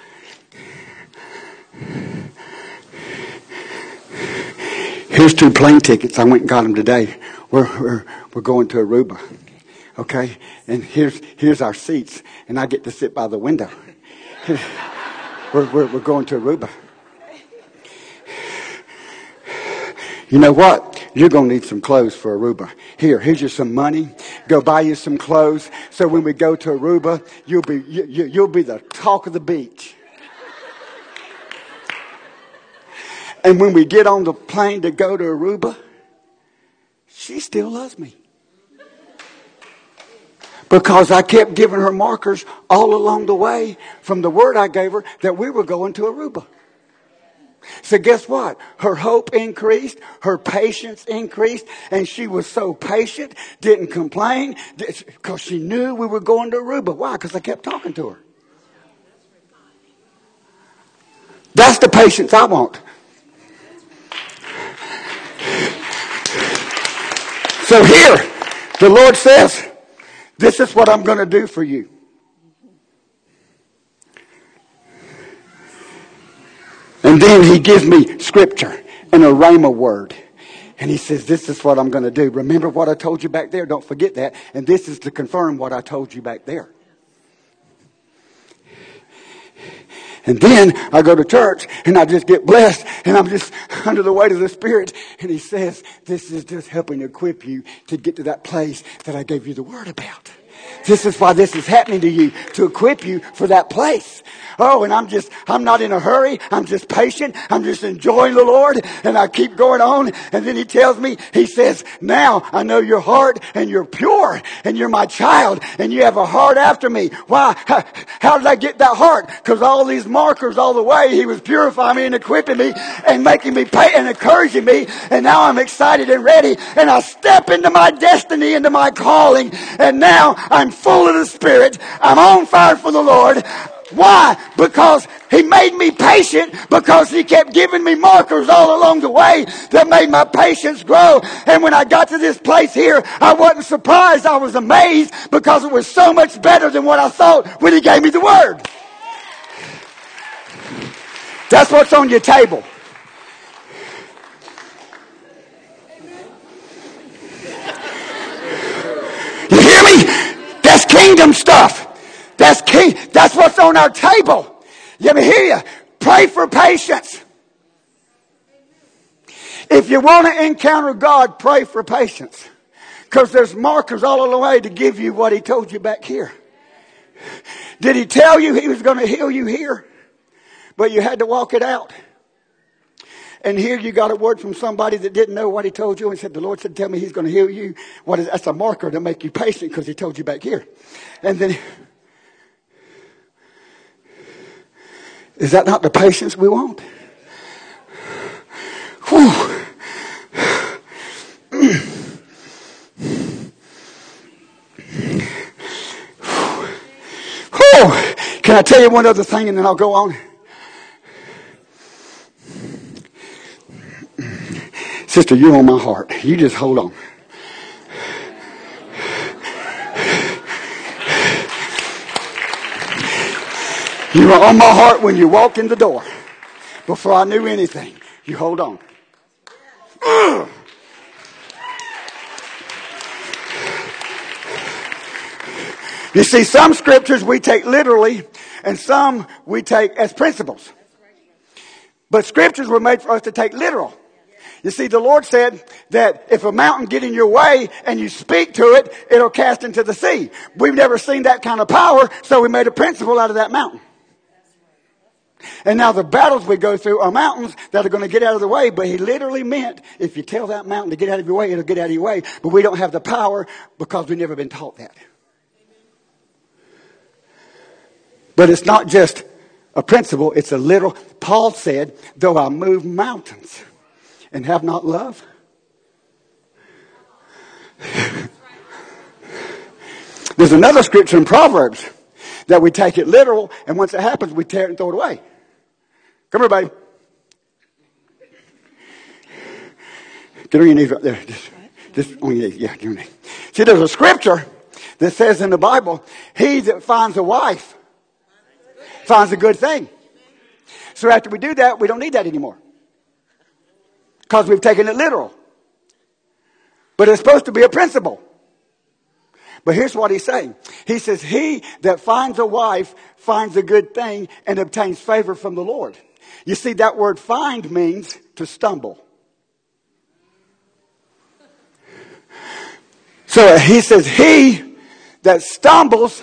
Here's 2 plane tickets. I went and got them today. We're going to Aruba. Okay? And here's our seats. And I get to sit by the window. We're going to Aruba. You know what? You're going to need some clothes for Aruba. Here's you some money. Go buy you some clothes. So when we go to Aruba, you'll be the talk of the beach. And when we get on the plane to go to Aruba, she still loves me. Because I kept giving her markers all along the way from the word I gave her that we were going to Aruba. So guess what? Her hope increased, her patience increased, and she was so patient, didn't complain, because she knew we were going to Aruba. Why? Because I kept talking to her. That's the patience I want. So here, the Lord says, this is what I'm going to do for you. And then he gives me scripture and a rhema word. And he says, this is what I'm going to do. Remember what I told you back there? Don't forget that. And this is to confirm what I told you back there. And then I go to church and I just get blessed and I'm just under the weight of the Spirit. And he says, this is just helping equip you to get to that place that I gave you the word about. This is why this is happening to you, to equip you for that place. Oh, and I'm not in a hurry. I'm just patient. I'm just enjoying the Lord. And I keep going on. And then he tells me, he says, now I know your heart and you're pure and you're my child and you have a heart after me. Why? How did I get that heart? Because all these markers all the way, he was purifying me and equipping me and making me pay and encouraging me. And now I'm excited and ready. And I step into my destiny, into my calling. And now I'm full of the Spirit. I'm on fire for the Lord. Why? Because he made me patient, because he kept giving me markers all along the way that made my patience grow. And when I got to this place here, I wasn't surprised. I was amazed because it was so much better than what I thought when he gave me the word. That's what's on your table. You hear me? That's kingdom stuff. That's what's on our table. Let me hear you. Pray for patience. If you want to encounter God, pray for patience. Because there's markers all along the way to give you what he told you back here. Did he tell you he was going to heal you here? But you had to walk it out. And here you got a word from somebody that didn't know what he told you and said, the Lord said, tell me he's going to heal you. That's a marker to make you patient because he told you back here. And then, is that not the patience we want? Whew. Can I tell you one other thing and then I'll go on? Sister, you're on my heart. You just hold on. You were on my heart when you walked in the door. Before I knew anything. You hold on. You see, some scriptures we take literally and some we take as principles. But scriptures were made for us to take literal. You see, the Lord said that if a mountain get in your way and you speak to it, it'll cast into the sea. We've never seen that kind of power, so we made a principle out of that mountain. And now the battles we go through are mountains that are going to get out of the way. But he literally meant if you tell that mountain to get out of your way, it'll get out of your way. But we don't have the power because we've never been taught that. But it's not just a principle. It's a literal. Paul said, though I move mountains and have not love. There's another scripture in Proverbs that we take it literal, and once it happens, we tear it and throw it away. Come here, baby. Get on your knees right there. Just on your knees. Yeah, get on your knees. See, there's a scripture that says in the Bible, he that finds a wife finds a good thing. So after we do that, we don't need that anymore. Because we've taken it literal. But it's supposed to be a principle. But here's what he's saying. He says, he that finds a wife finds a good thing and obtains favor from the Lord. You see, that word find means to stumble. So he says, he that stumbles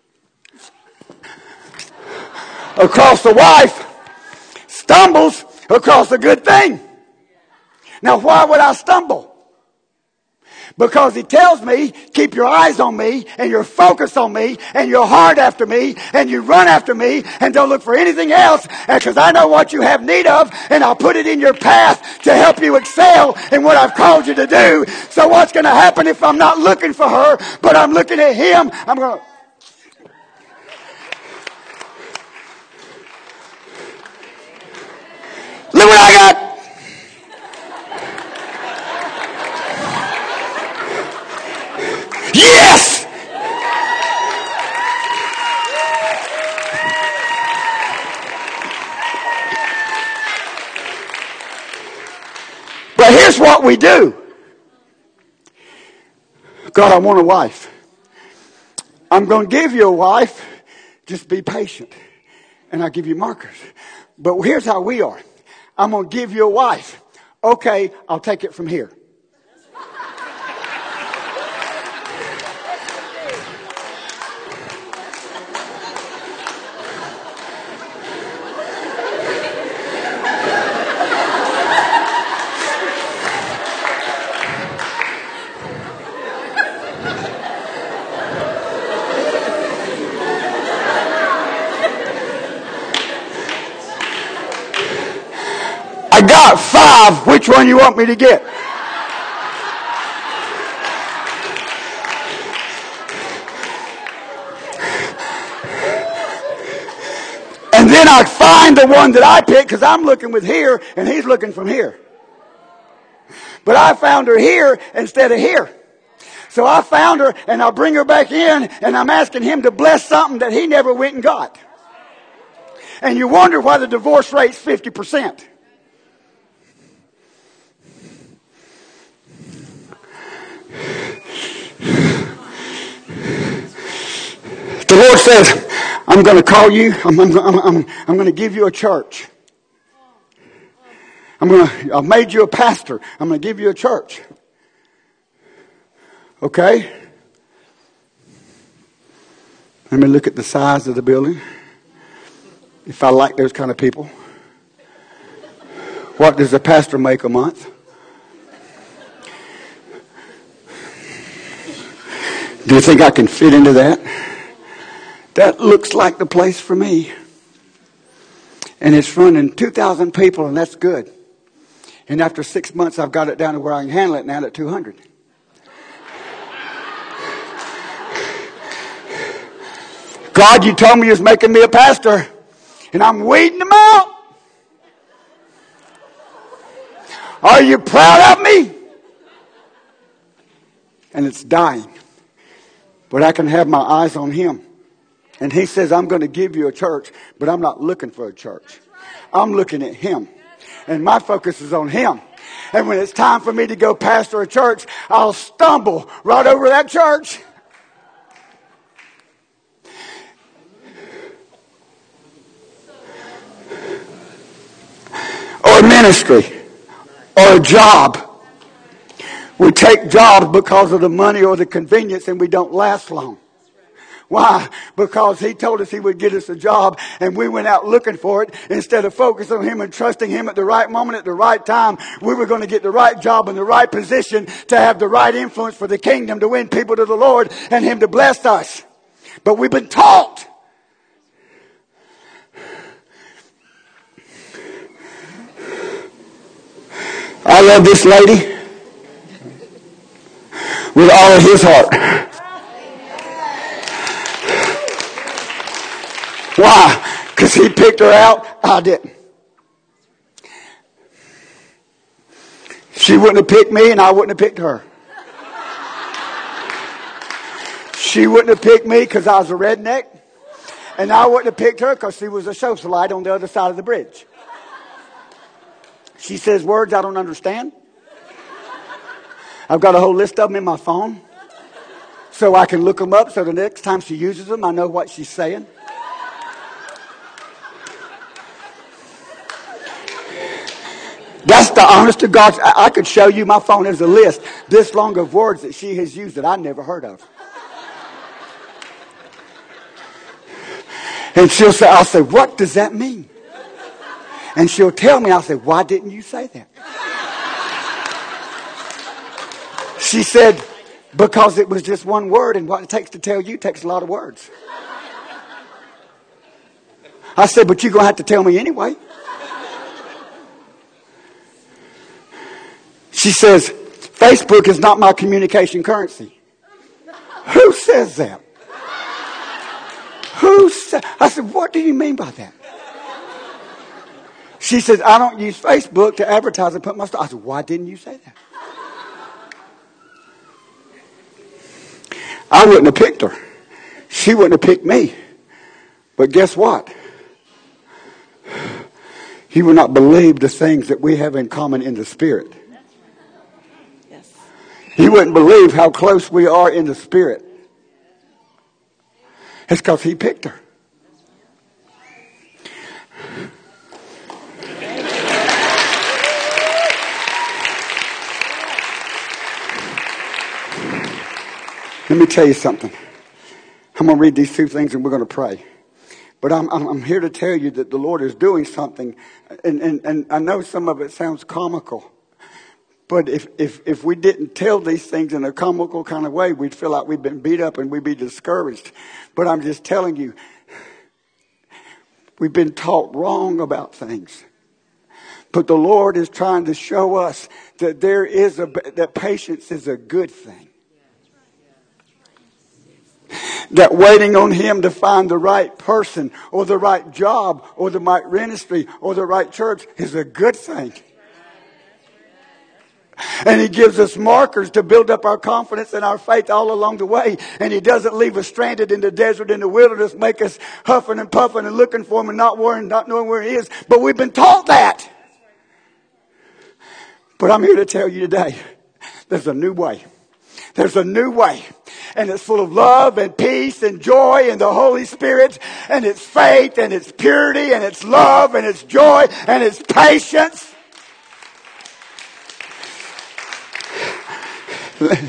across the wife stumbles across a good thing. Now, why would I stumble? Because he tells me, keep your eyes on me and your focus on me and your heart after me and you run after me and don't look for anything else, because I know what you have need of and I'll put it in your path to help you excel in what I've called you to do. So what's going to happen if I'm not looking for her, but I'm looking at him? I'm going to... Look what I got. Yes! But here's what we do. God, I want a wife. I'm going to give you a wife. Just be patient. And I'll give you markers. But here's how we are. I'm going to give you a wife. Okay, I'll take it from here. I got 5. Which one you want me to get? And then I find the one that I picked, because I'm looking with here and he's looking from here. But I found her here instead of here. So I found her and I'll bring her back in and I'm asking him to bless something that he never went and got. And you wonder why the divorce rate's 50%. The Lord says, I'm going to call you. I'm going to give you a church. I've made you a pastor. I'm going to give you a church. Okay? Let me look at the size of the building. If I like those kind of people. What does a pastor make a month? Do you think I can fit into that? That looks like the place for me. And it's running 2,000 people, and that's good. And after 6 months, I've got it down to where I can handle it now at 200. God, you told me you was making me a pastor, and I'm weeding them out. Are you proud of me? And it's dying. But I can have my eyes on him. And he says, I'm going to give you a church, but I'm not looking for a church. I'm looking at him. And my focus is on him. And when it's time for me to go pastor a church, I'll stumble right over that church. Or ministry. Or a job. We take jobs because of the money or the convenience and we don't last long. Why? Because he told us he would get us a job and we went out looking for it instead of focusing on him and trusting him at the right moment, at the right time. We were going to get the right job in the right position to have the right influence for the kingdom, to win people to the Lord and him to bless us. But we've been taught. I love this lady with all of his heart. Why? Because he picked her out. I didn't. She wouldn't have picked me and I wouldn't have picked her. She wouldn't have picked me because I was a redneck. And I wouldn't have picked her because she was a socialite on the other side of the bridge. She says words I don't understand. I've got a whole list of them in my phone. So I can look them up so the next time she uses them, I know what she's saying. That's the honest to God. I could show you my phone as a list this long of words that she has used that I never heard of. And she'll say, I'll say, what does that mean? And she'll tell me, I'll say, why didn't you say that? She said, Because it was just one word, and what it takes to tell you takes a lot of words. I said, but you're going to have to tell me anyway. She says, Facebook is not my communication currency. Who says that? I said, what do you mean by that? She says, I don't use Facebook to advertise and put my stuff. I said, why didn't you say that? I wouldn't have picked her. She wouldn't have picked me. But guess what? You will not believe the things that we have in common in the Spirit. Yes. You wouldn't believe how close we are in the Spirit. It's because he picked her. Let me tell you something. I'm going to read these two things and we're going to pray. But I'm here to tell you that the Lord is doing something. And I know some of it sounds comical. But if we didn't tell these things in a comical kind of way, we'd feel like we've been beat up and we'd be discouraged. But I'm just telling you, we've been taught wrong about things. But the Lord is trying to show us that that patience is a good thing. That waiting on him to find the right person or the right job or the right ministry or the right church is a good thing. And he gives us markers to build up our confidence and our faith all along the way. And he doesn't leave us stranded in the desert, in the wilderness, make us huffing and puffing and looking for him and not knowing where he is. But we've been taught that. But I'm here to tell you today, there's a new way. There's a new way. And it's full of love and peace and joy and the Holy Spirit. And it's faith and it's purity and it's love and it's joy and it's patience. Let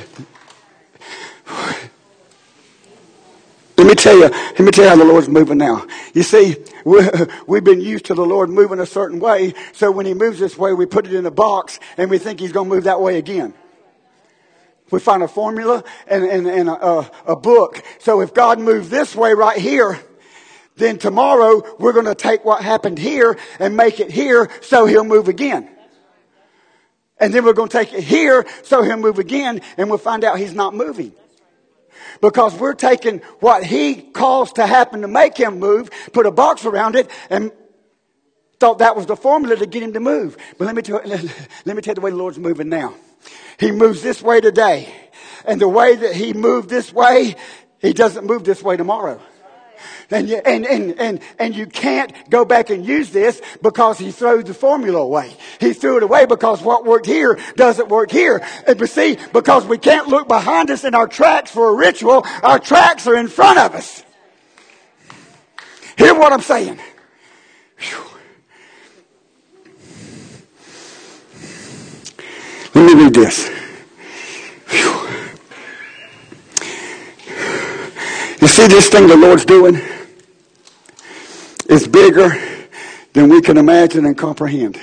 me tell you how the Lord's moving now. You see, we've been used to the Lord moving a certain way. So when he moves this way, we put it in a box and we think he's going to move that way again. We find a formula and a book. So if God moved this way right here, then tomorrow we're going to take what happened here and make it here so he'll move again. And then we're going to take it here so he'll move again and we'll find out he's not moving. Because we're taking what he caused to happen to make him move, put a box around it, and thought that was the formula to get him to move. But let me tell you the way the Lord's moving now. He moves this way today. And the way that he moved this way, he doesn't move this way tomorrow. And you can't go back and use this because he threw the formula away. He threw it away because what worked here doesn't work here. But see, because we can't look behind us in our tracks for a ritual, our tracks are in front of us. Hear what I'm saying? Whew. Let me read this. Whew. You see this thing the Lord's doing? It's bigger than we can imagine and comprehend.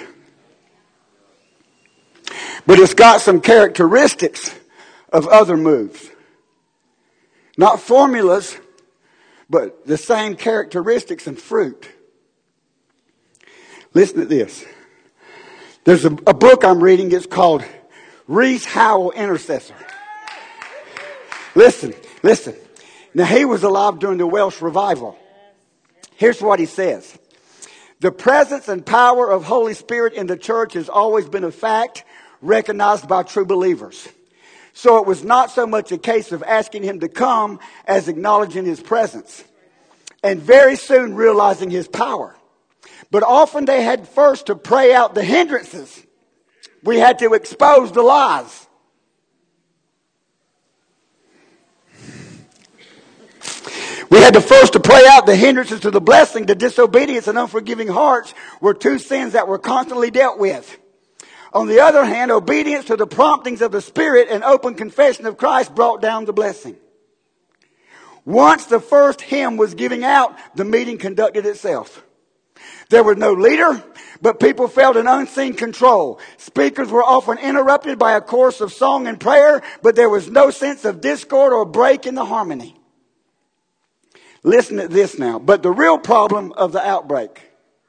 But it's got some characteristics of other moves. Not formulas, but the same characteristics and fruit. Listen to this. There's a book I'm reading. It's called Rees Howell Intercessor. Listen. Now, he was alive during the Welsh revival. Here's what he says. The presence and power of Holy Spirit in the church has always been a fact recognized by true believers. So it was not so much a case of asking him to come as acknowledging his presence. And very soon realizing his power. But often they had first to pray out the hindrances. We had to expose the lies. We had to first to pray out the hindrances to the blessing. The disobedience and unforgiving hearts were two sins that were constantly dealt with. On the other hand, obedience to the promptings of the Spirit and open confession of Christ brought down the blessing. Once the first hymn was giving out, the meeting conducted itself. There was no leader, but people felt an unseen control. Speakers were often interrupted by a chorus of song and prayer, but there was no sense of discord or break in the harmony. Listen to this now. But the real problem of the outbreak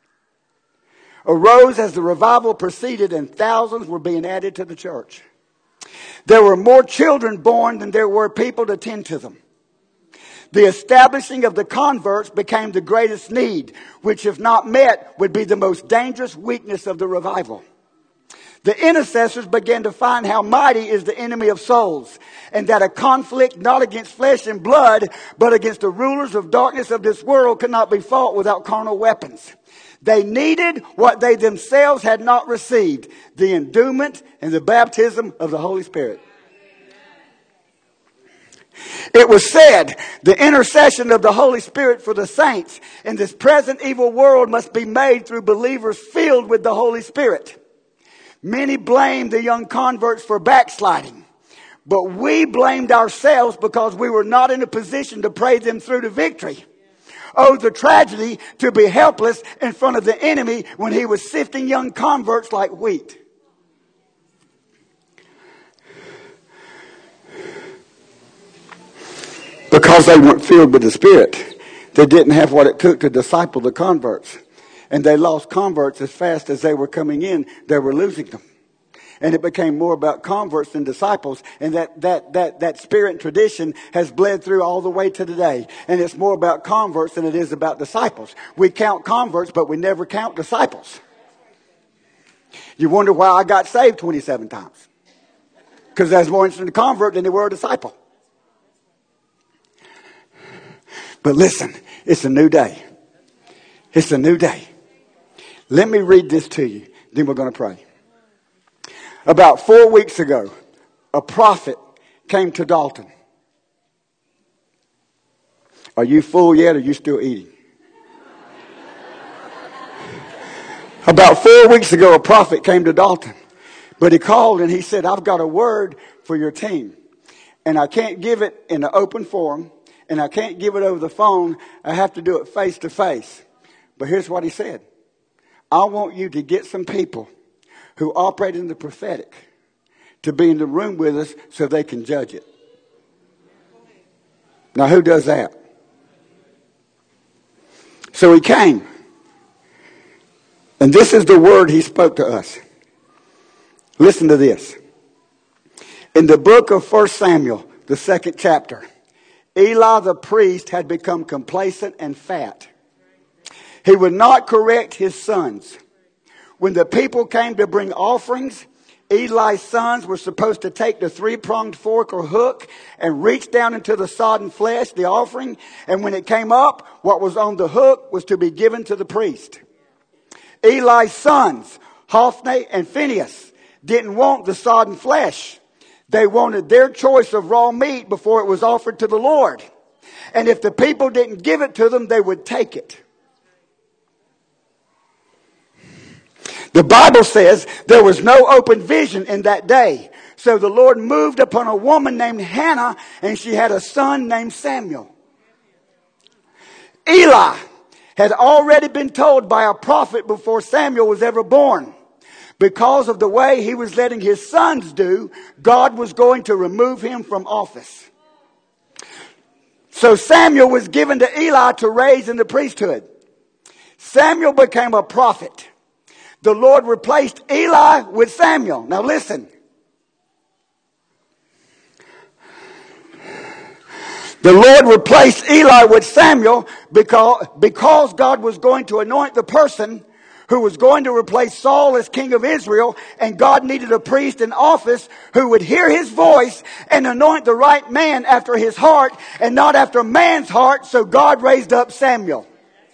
arose as the revival proceeded and thousands were being added to the church. There were more children born than there were people to tend to them. The establishing of the converts became the greatest need, which if not met would be the most dangerous weakness of the revival. The intercessors began to find how mighty is the enemy of souls, and that a conflict not against flesh and blood, but against the rulers of darkness of this world cannot be fought without carnal weapons. They needed what they themselves had not received, the endowment and the baptism of the Holy Spirit. It was said, the intercession of the Holy Spirit for the saints in this present evil world must be made through believers filled with the Holy Spirit. Many blamed the young converts for backsliding, but we blamed ourselves because we were not in a position to pray them through to victory. Oh, the tragedy to be helpless in front of the enemy when he was sifting young converts like wheat. Because they weren't filled with the Spirit. They didn't have what it took to disciple the converts. And they lost converts as fast as they were coming in. They were losing them. And it became more about converts than disciples. And that spirit and tradition has bled through all the way to today. And it's more about converts than it is about disciples. We count converts, but we never count disciples. You wonder why I got saved 27 times. Because I was more interested in a convert than they were a disciple. But listen, it's a new day. It's a new day. Let me read this to you. Then we're going to pray. About 4 weeks ago, a prophet came to Dalton. Are you full yet or are you still eating? About 4 weeks ago, a prophet came to Dalton. But he called and he said, I've got a word for your team. And I can't give it in an open forum. And I can't give it over the phone. I have to do it face to face. But here's what he said. I want you to get some people who operate in the prophetic to be in the room with us so they can judge it. Now, who does that? So he came. And this is the word he spoke to us. Listen to this. In the book of 1 Samuel, the 2nd chapter, Eli the priest had become complacent and fat. He would not correct his sons. When the people came to bring offerings, Eli's sons were supposed to take the 3-pronged fork or hook and reach down into the sodden flesh, the offering. And when it came up, what was on the hook was to be given to the priest. Eli's sons, Hophni and Phinehas, didn't want the sodden flesh. They wanted their choice of raw meat before it was offered to the Lord. And if the people didn't give it to them, they would take it. The Bible says there was no open vision in that day. So the Lord moved upon a woman named Hannah, and she had a son named Samuel. Eli had already been told by a prophet before Samuel was ever born. Because of the way he was letting his sons do, God was going to remove him from office. So Samuel was given to Eli to raise in the priesthood. Samuel became a prophet. The Lord replaced Eli with Samuel. Now listen. The Lord replaced Eli with Samuel because God was going to anoint the person who was going to replace Saul as king of Israel, and God needed a priest in office who would hear his voice and anoint the right man after his heart and not after man's heart, so God raised up Samuel.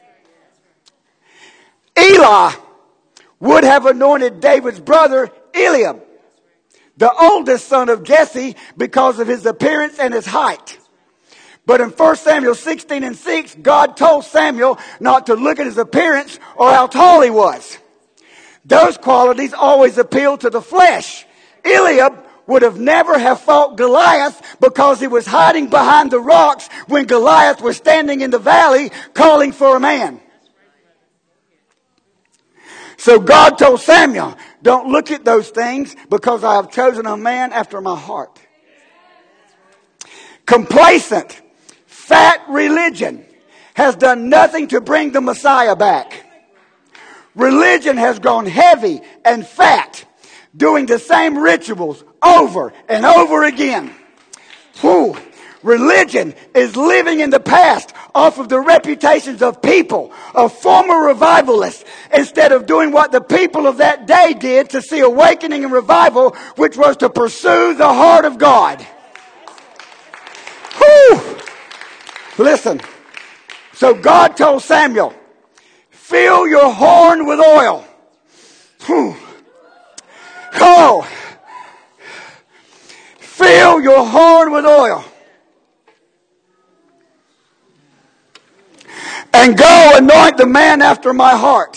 Eli would have anointed David's brother Eliab, the oldest son of Jesse, because of his appearance and his height. But in 1 Samuel 16:6, God told Samuel not to look at his appearance or how tall he was. Those qualities always appeal to the flesh. Eliab would have never have fought Goliath because he was hiding behind the rocks when Goliath was standing in the valley calling for a man. So God told Samuel, don't look at those things because I have chosen a man after my heart. Complacent, fat religion has done nothing to bring the Messiah back. Religion has grown heavy and fat, doing the same rituals over and over again. Whew. Religion is living in the past off of the reputations of people, of former revivalists, instead of doing what the people of that day did to see awakening and revival, which was to pursue the heart of God. Whew. Listen. So God told Samuel, fill your horn with oil. Whew. Oh. Fill your horn with oil. And go anoint the man after my heart.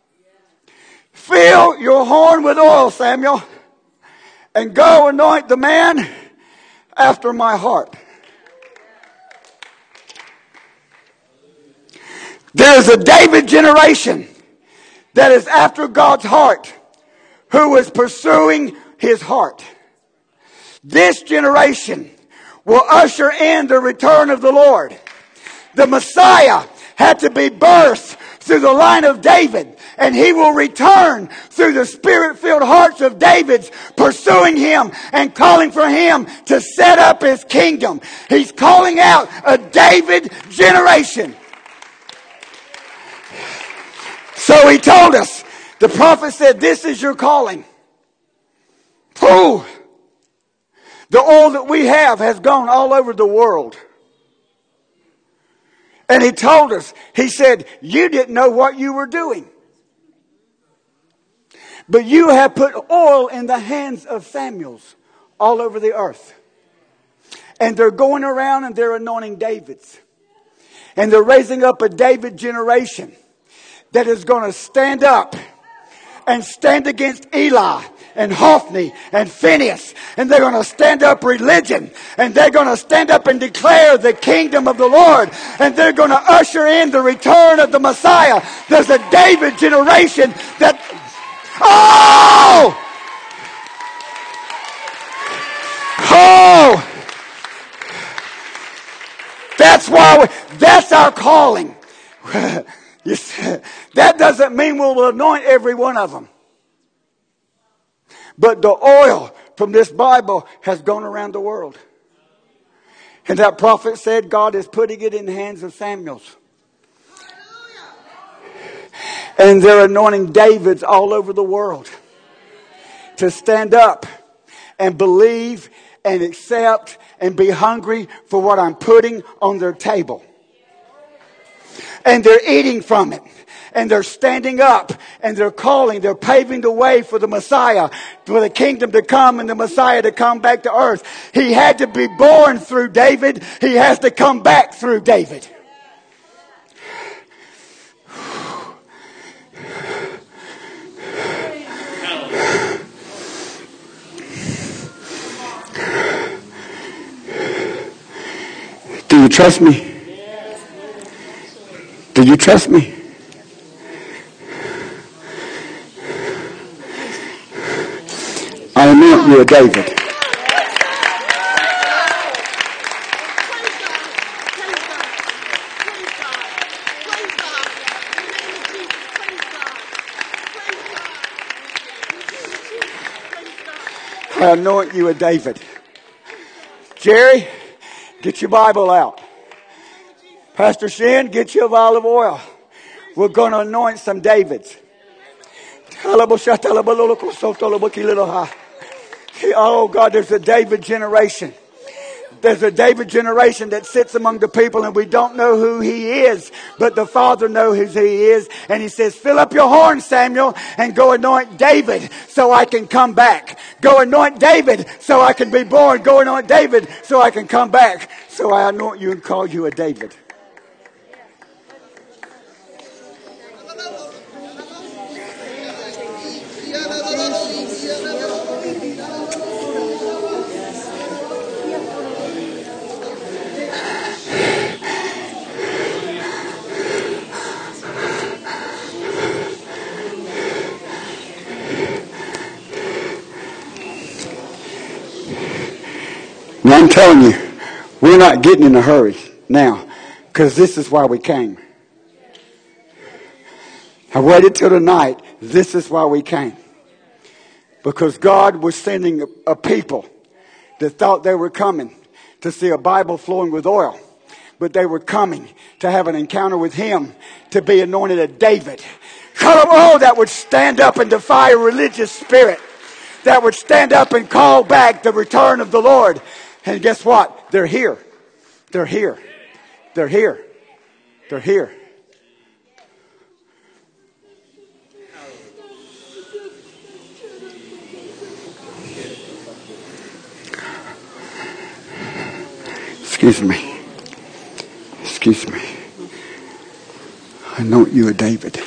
Fill your horn with oil, Samuel. And go anoint the man after my heart. There's a David generation that is after God's heart, who is pursuing his heart. This generation will usher in the return of the Lord. The Messiah had to be birthed through the line of David, and he will return through the spirit-filled hearts of David's pursuing him and calling for him to set up his kingdom. He's calling out a David generation. So he told us, the prophet said, this is your calling. Ooh. The oil that we have has gone all over the world. And he told us, he said, you didn't know what you were doing. But you have put oil in the hands of Samuels all over the earth. And they're going around and they're anointing Davids. And they're raising up a David generation that is going to stand up and stand against Eli and Hophni and Phinehas. And they're going to stand up religion. And they're going to stand up and declare the kingdom of the Lord. And they're going to usher in the return of the Messiah. There's a David generation that... Oh! Oh! That's our calling. That doesn't mean we'll anoint every one of them. But the oil from this Bible has gone around the world. And that prophet said God is putting it in the hands of Samuel's. And they're anointing Davids all over the world to stand up and believe and accept and be hungry for what I'm putting on their table. And they're eating from it. And they're standing up and they're calling, they're paving the way for the Messiah, for the kingdom to come and the Messiah to come back to earth. He had to be born through David. He has to come back through David. Do you trust me? Do you trust me? I anoint you a David. I anoint you a David. Jerry, get your Bible out. Pastor Shin, get you a vial of oil. We're going to anoint some Davids. Oh God, there's a David generation. There's a David generation that sits among the people and we don't know who he is, but the Father knows who he is. And he says, fill up your horn, Samuel, and go anoint David so I can come back. Go anoint David so I can be born. Go anoint David so I can come back. So I anoint you and call you a David. And I'm telling you, we're not getting in a hurry now, because this is why we came. I waited till tonight. This is why we came. Because God was sending a people that thought they were coming to see a Bible flowing with oil. But they were coming to have an encounter with Him, to be anointed a David. Oh, that would stand up and defy a religious spirit. That would stand up and call back the return of the Lord. And guess what? They're here. They're here. They're here. They're here. Excuse me. Excuse me. I know you are David.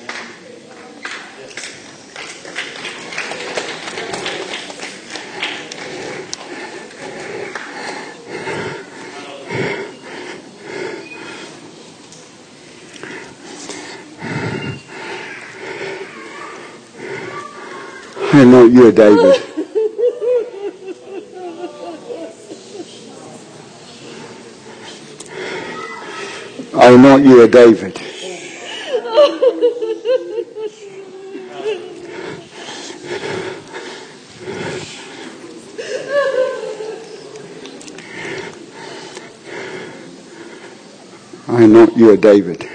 I know you are David. I know you are David. I know you are David.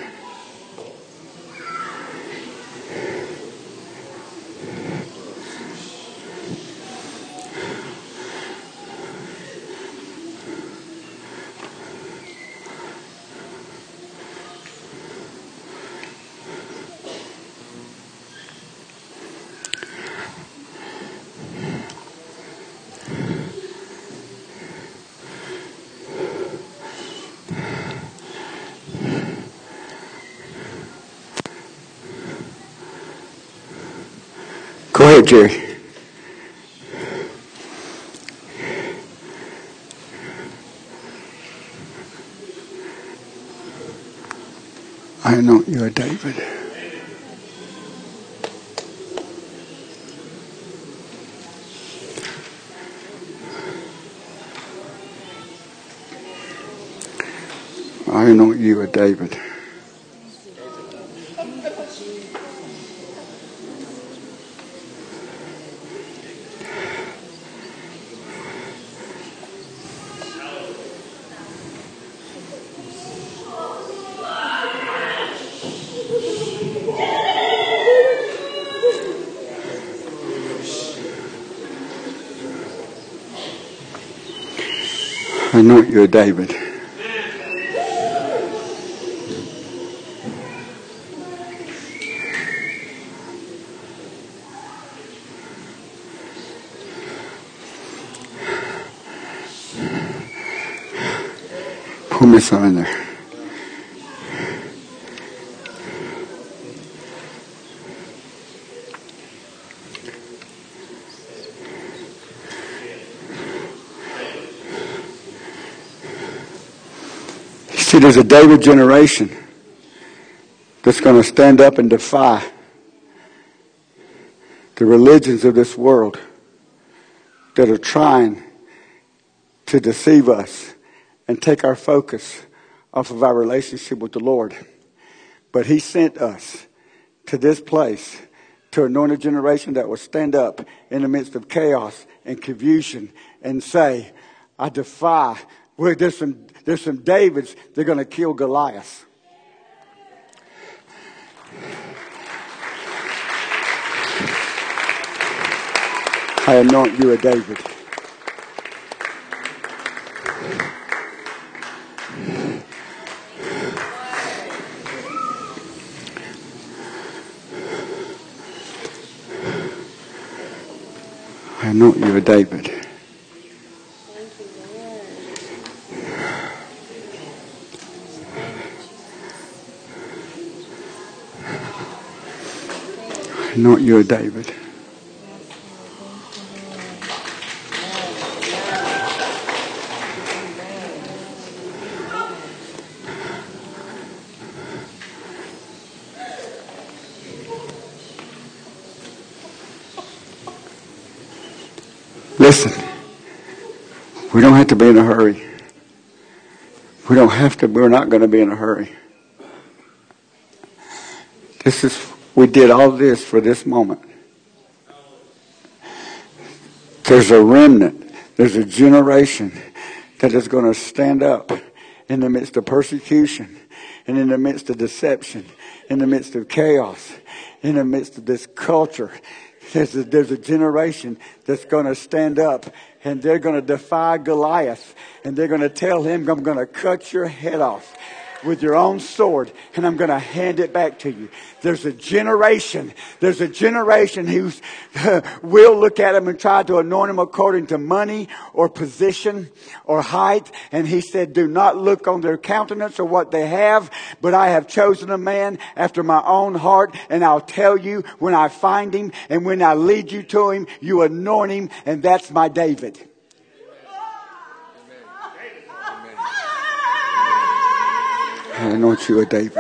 Go ahead, Jerry. I know you are David. I know you are David. I know you're David. Put me some in there. See, there's a David generation that's going to stand up and defy the religions of this world that are trying to deceive us and take our focus off of our relationship with the Lord. But He sent us to this place to anoint a generation that will stand up in the midst of chaos and confusion and say, I defy. Well, there's some Davids, they're going to kill Goliath. I anoint you a David. I anoint you a David. I anoint you a David. Listen, We don't have to be in a hurry. We don't have to. We're not going to be in a hurry. We did all this for this moment. There's a remnant. There's a generation that is going to stand up in the midst of persecution and in the midst of deception, in the midst of chaos, in the midst of this culture. There's a generation that's going to stand up and they're going to defy Goliath and they're going to tell him, I'm going to cut your head off with your own sword and I'm going to hand it back to you. There's a generation who will look at him and try to anoint him according to money or position or height. And he said, do not look on their countenance or what they have, but I have chosen a man after my own heart. And I'll tell you when I find him and when I lead you to him, you anoint him. And that's my David. I anoint you a David.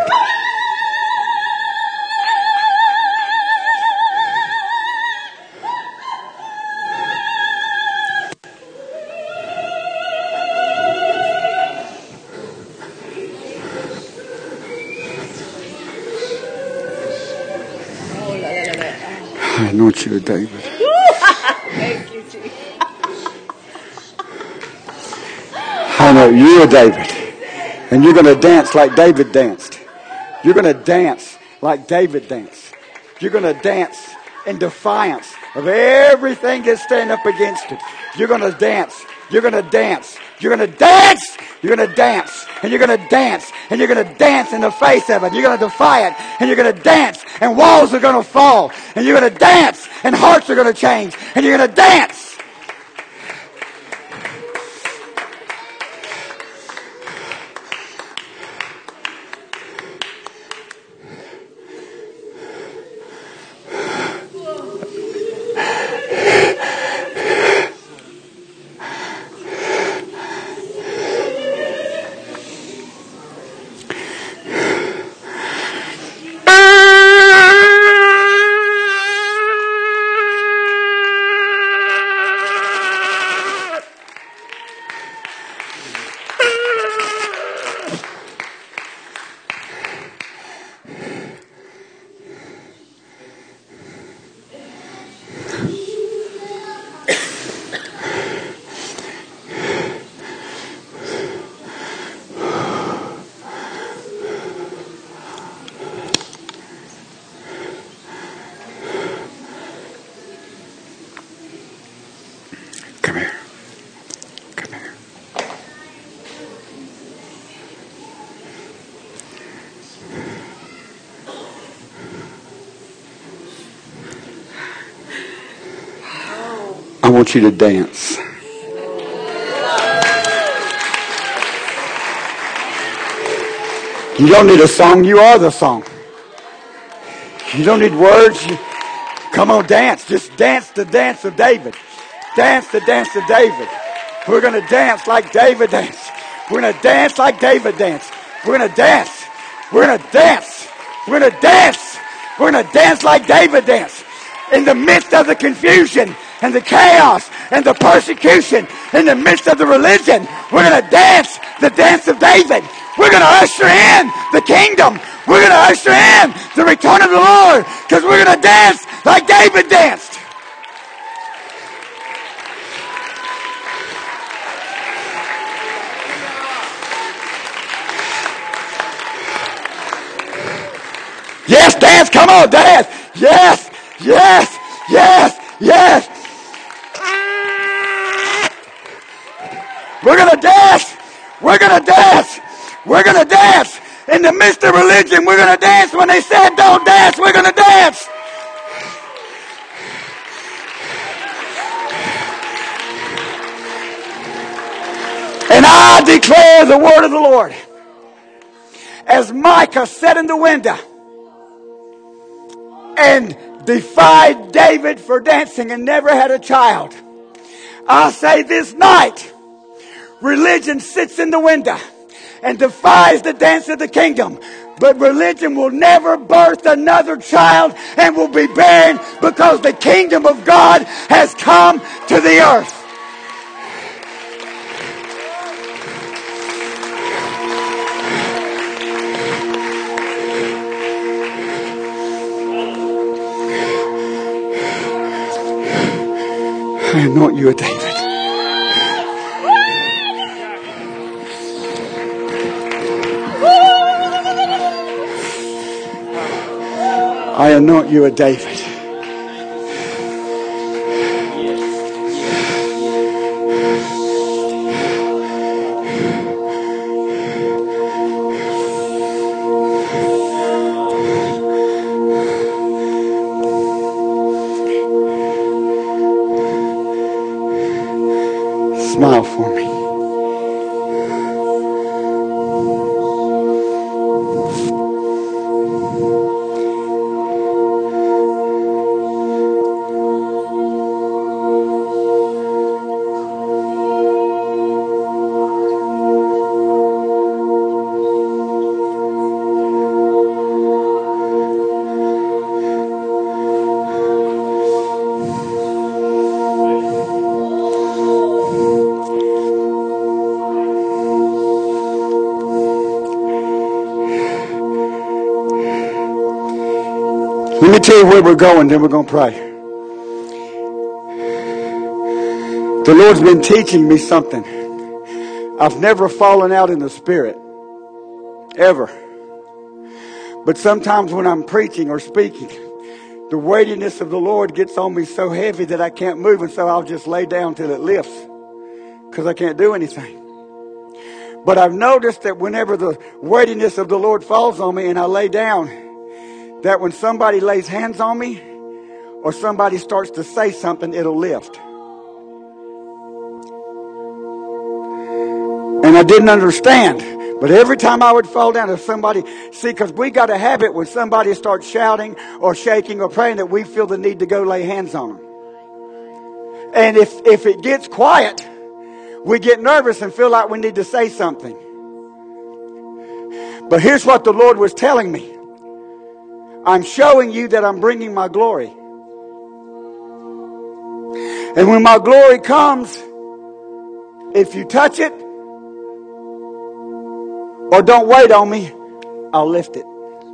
I anoint you a David. Thank you, Jesus. I know you a David. And you're going to dance like David danced. You're going to dance like David danced. You're going to dance in defiance of everything that's standing up against it. You're going to dance. You're going to dance. You're going to dance. You're going to dance. And you're going to dance. And you're going to dance in the face of it. You're going to defy it. And you're going to dance. And walls are going to fall. And you're going to dance. And hearts are going to change. And you're going to dance. I want you to dance. You don't need a song. You are the song. You don't need words. Come on, dance. Just dance the dance of David. Dance the dance of David. We're going to dance like David danced. We're going to dance like David danced. We're going to dance. We're going to dance. We're going to dance. We're going to dance like David danced. In the midst of the confusion and the chaos and the persecution, in the midst of the religion, we're going to dance the dance of David. We're going to usher in the kingdom. We're going to usher in the return of the Lord, because we're going to dance like David danced. Yes, dance. Come on, dance. Yes, yes, yes, yes. We're going to dance. We're going to dance. We're going to dance. In the midst of religion, we're going to dance. When they said don't dance, we're going to dance. And I declare the word of the Lord. As Micah sat in the window and defied David for dancing and never had a child, I say this night, religion sits in the window and defies the dance of the kingdom. But religion will never birth another child and will be barren, because the kingdom of God has come to the earth. I anoint you a David. I anoint you a David. Smile for me. Let me tell you where we're going, then we're going to pray. The Lord's been teaching me something. I've never fallen out in the Spirit. Ever. But sometimes when I'm preaching or speaking, the weightiness of the Lord gets on me so heavy that I can't move, and so I'll just lay down till it lifts because I can't do anything. But I've noticed that whenever the weightiness of the Lord falls on me and I lay down, that when somebody lays hands on me or somebody starts to say something, it'll lift. And I didn't understand. But every time I would fall down, if somebody, because we got a habit when somebody starts shouting or shaking or praying that we feel the need to go lay hands on them. And if it gets quiet, we get nervous and feel like we need to say something. But here's what the Lord was telling me. I'm showing you that I'm bringing my glory. And when my glory comes, if you touch it or don't wait on me, I'll lift it.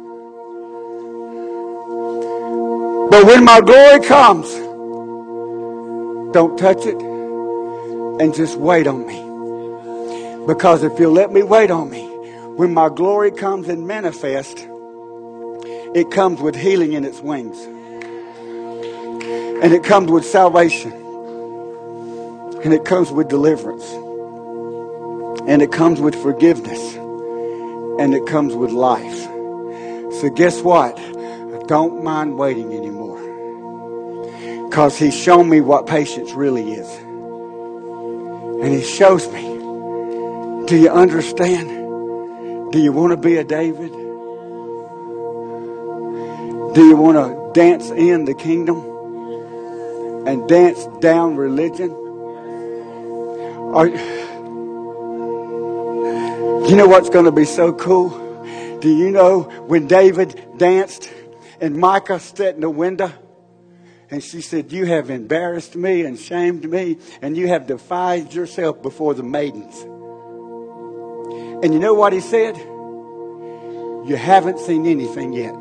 But when my glory comes, don't touch it and just wait on me. Because if you'll let me wait on me, when my glory comes and manifests, it comes with healing in its wings. And it comes with salvation. And it comes with deliverance. And it comes with forgiveness. And it comes with life. So guess what? I don't mind waiting anymore. Because He's shown me what patience really is. And He shows me. Do you understand? Do you want to be a David? Do you want to dance in the kingdom and dance down religion? Or, you know what's going to be so cool? Do you know when David danced and Micah sat in the window and she said, you have embarrassed me and shamed me and you have defied yourself before the maidens. And you know what he said? You haven't seen anything yet.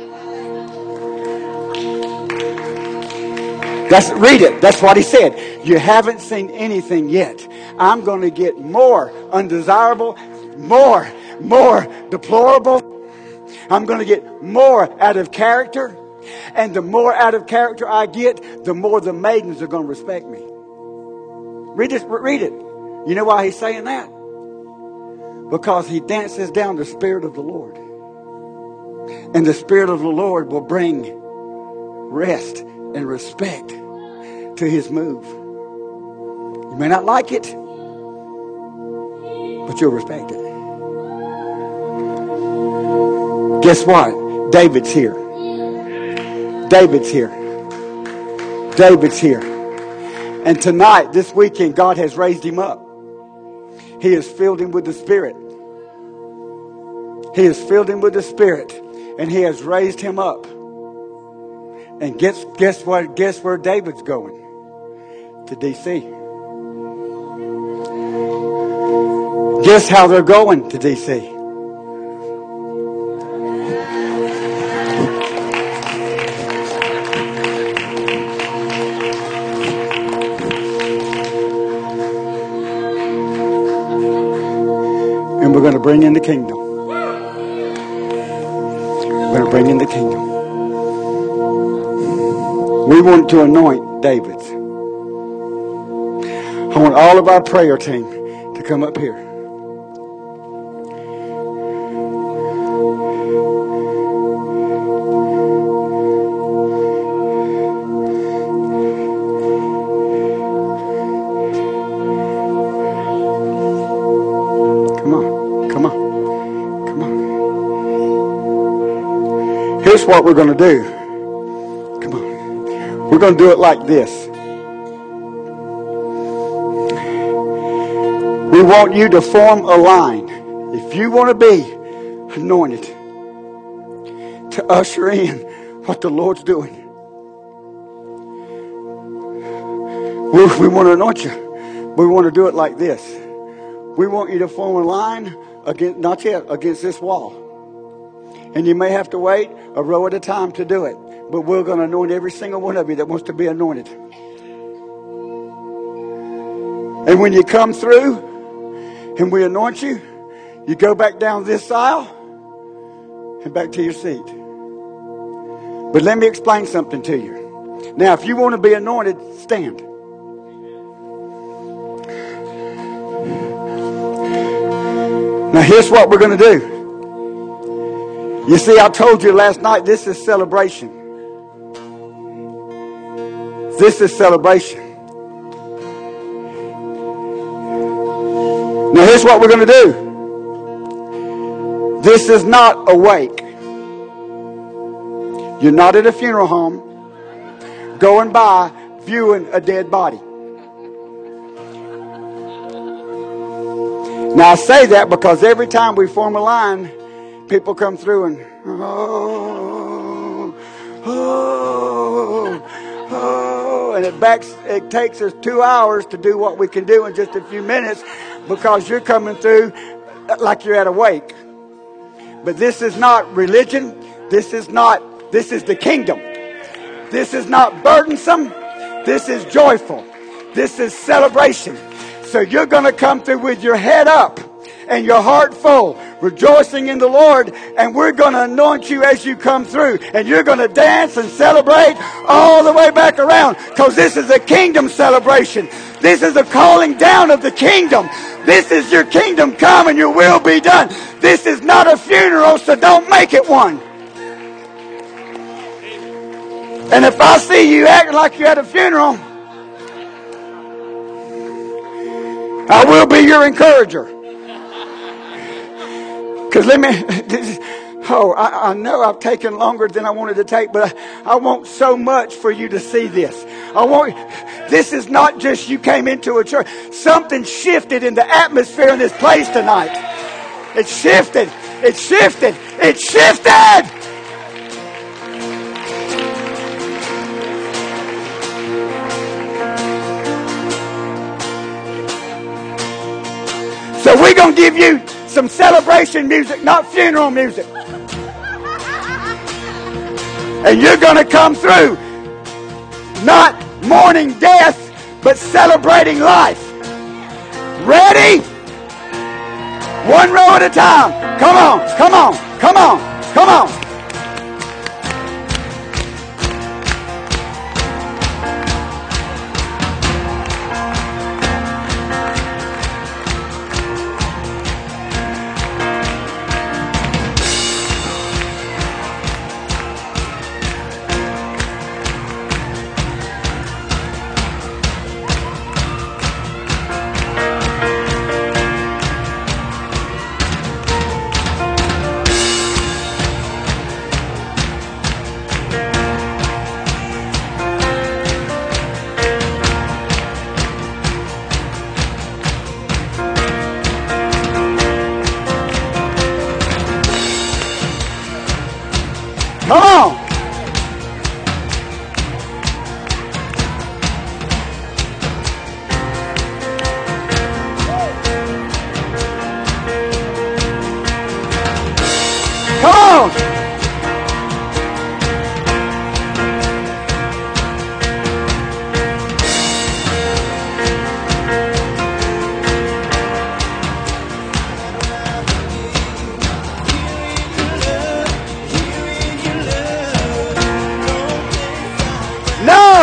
Read it. That's what he said. You haven't seen anything yet. I'm going to get more undesirable, more deplorable. I'm going to get more out of character. And the more out of character I get, the more the maidens are going to respect me. Read it. You know why he's saying that? Because he dances down the Spirit of the Lord. And the Spirit of the Lord will bring rest and respect to His move. You may not like it, but you'll respect it. Guess what? David's here. David's here. David's here. And tonight, this weekend, God has raised him up. He has filled him with the Spirit. He has filled him with the Spirit. And He has raised him up. And guess what? Guess where David's going? To D.C. Guess how they're going to D.C. bring in the kingdom. We're going to bring in the kingdom. We want to anoint David's. I want all of our prayer team to come up here. Here's what we're going to do. Come on. We're going to do it like this. We want you to form a line. If you want to be anointed, to usher in what the Lord's doing. We want to anoint you. But we want to do it like this. We want you to form a line against, not yet, against this wall. And you may have to wait a row at a time to do it. But we're going to anoint every single one of you that wants to be anointed. And when you come through and we anoint you, you go back down this aisle and back to your seat. But let me explain something to you. Now, if you want to be anointed, stand. Now, here's what we're going to do. You see, I told you last night, this is celebration. This is celebration. Now, here's what we're going to do. This is not a wake. You're not at a funeral home going by viewing a dead body. Now, I say that because every time we form a line, people come through and, and it takes us 2 hours to do what we can do in just a few minutes because you're coming through like you're at a wake. But this is not religion. This is the kingdom. This is not burdensome. This is joyful. This is celebration. So you're going to come through with your head up and your heart full, rejoicing in the Lord, and we're going to anoint you as you come through, and you're going to dance and celebrate all the way back around, because this is a kingdom celebration. This is a calling down of the kingdom. This is your kingdom come and your will be done. This is not a funeral, so don't make it one. And if I see you acting like you're at a funeral, I will be your encourager. Because I know I've taken longer than I wanted to take, but I want so much for you to see this. This is not just you came into a church. Something shifted in the atmosphere in this place tonight. It shifted. It shifted. It shifted. So we're going to give you some celebration music, not funeral music. And you're going to come through not mourning death, but celebrating life. Ready? One row at a time. Come on, come on, come on, come on.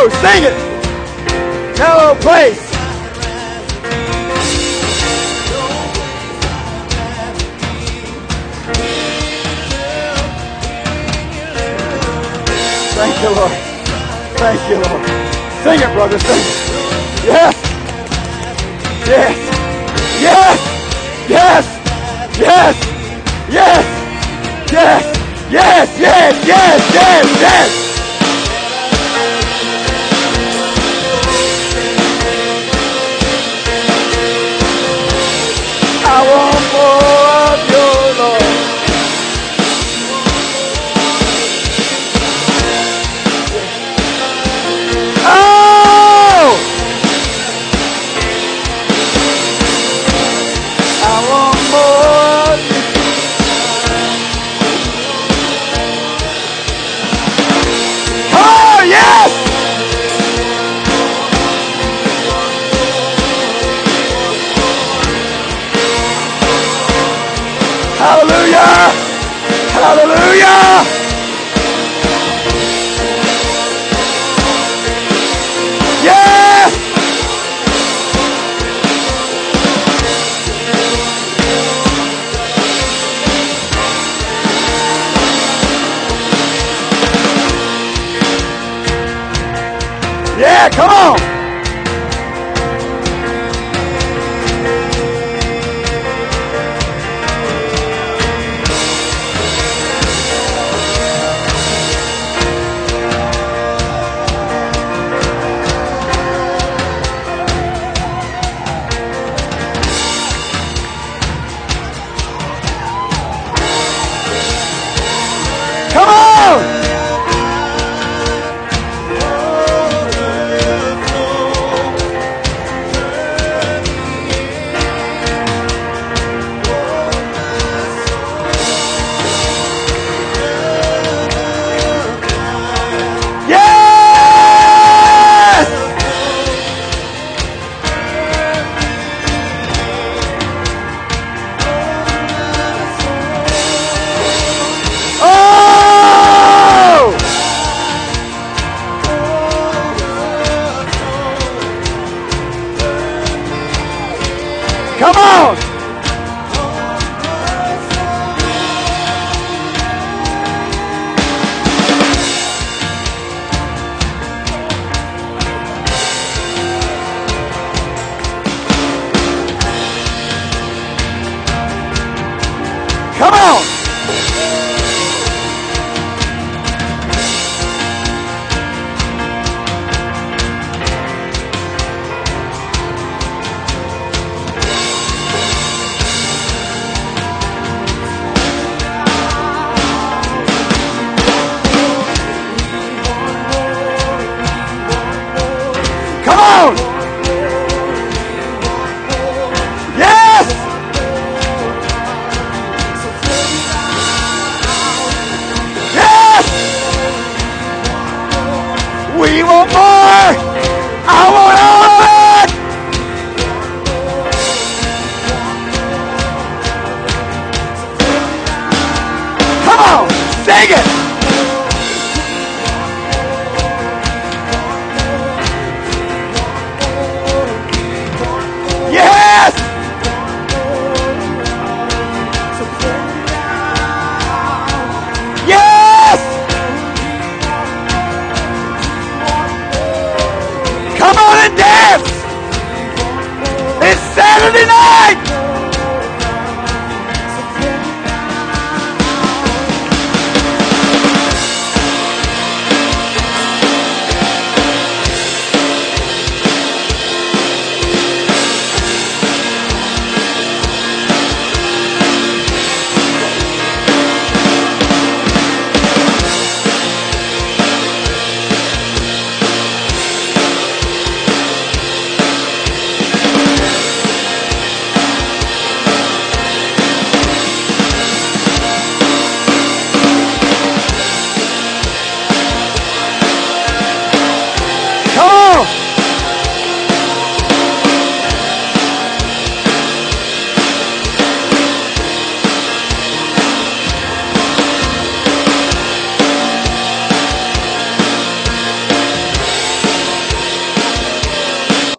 go. Sing it. No place. Thank you, Lord. Thank you, Lord. Sing it, brother. Sing it. Yes. Yes. Yes. Yes. Yes. Yes. Yes. Yes. Yes. Yes. Yes. Yes. I want more of your Lord. Oh! I want more of you. Oh, yes! Hallelujah! Hallelujah! Yes! Yeah, come on! Come on! Yes! Oh! Come on! Come on! Come on! Yes! Yes! We want more! I want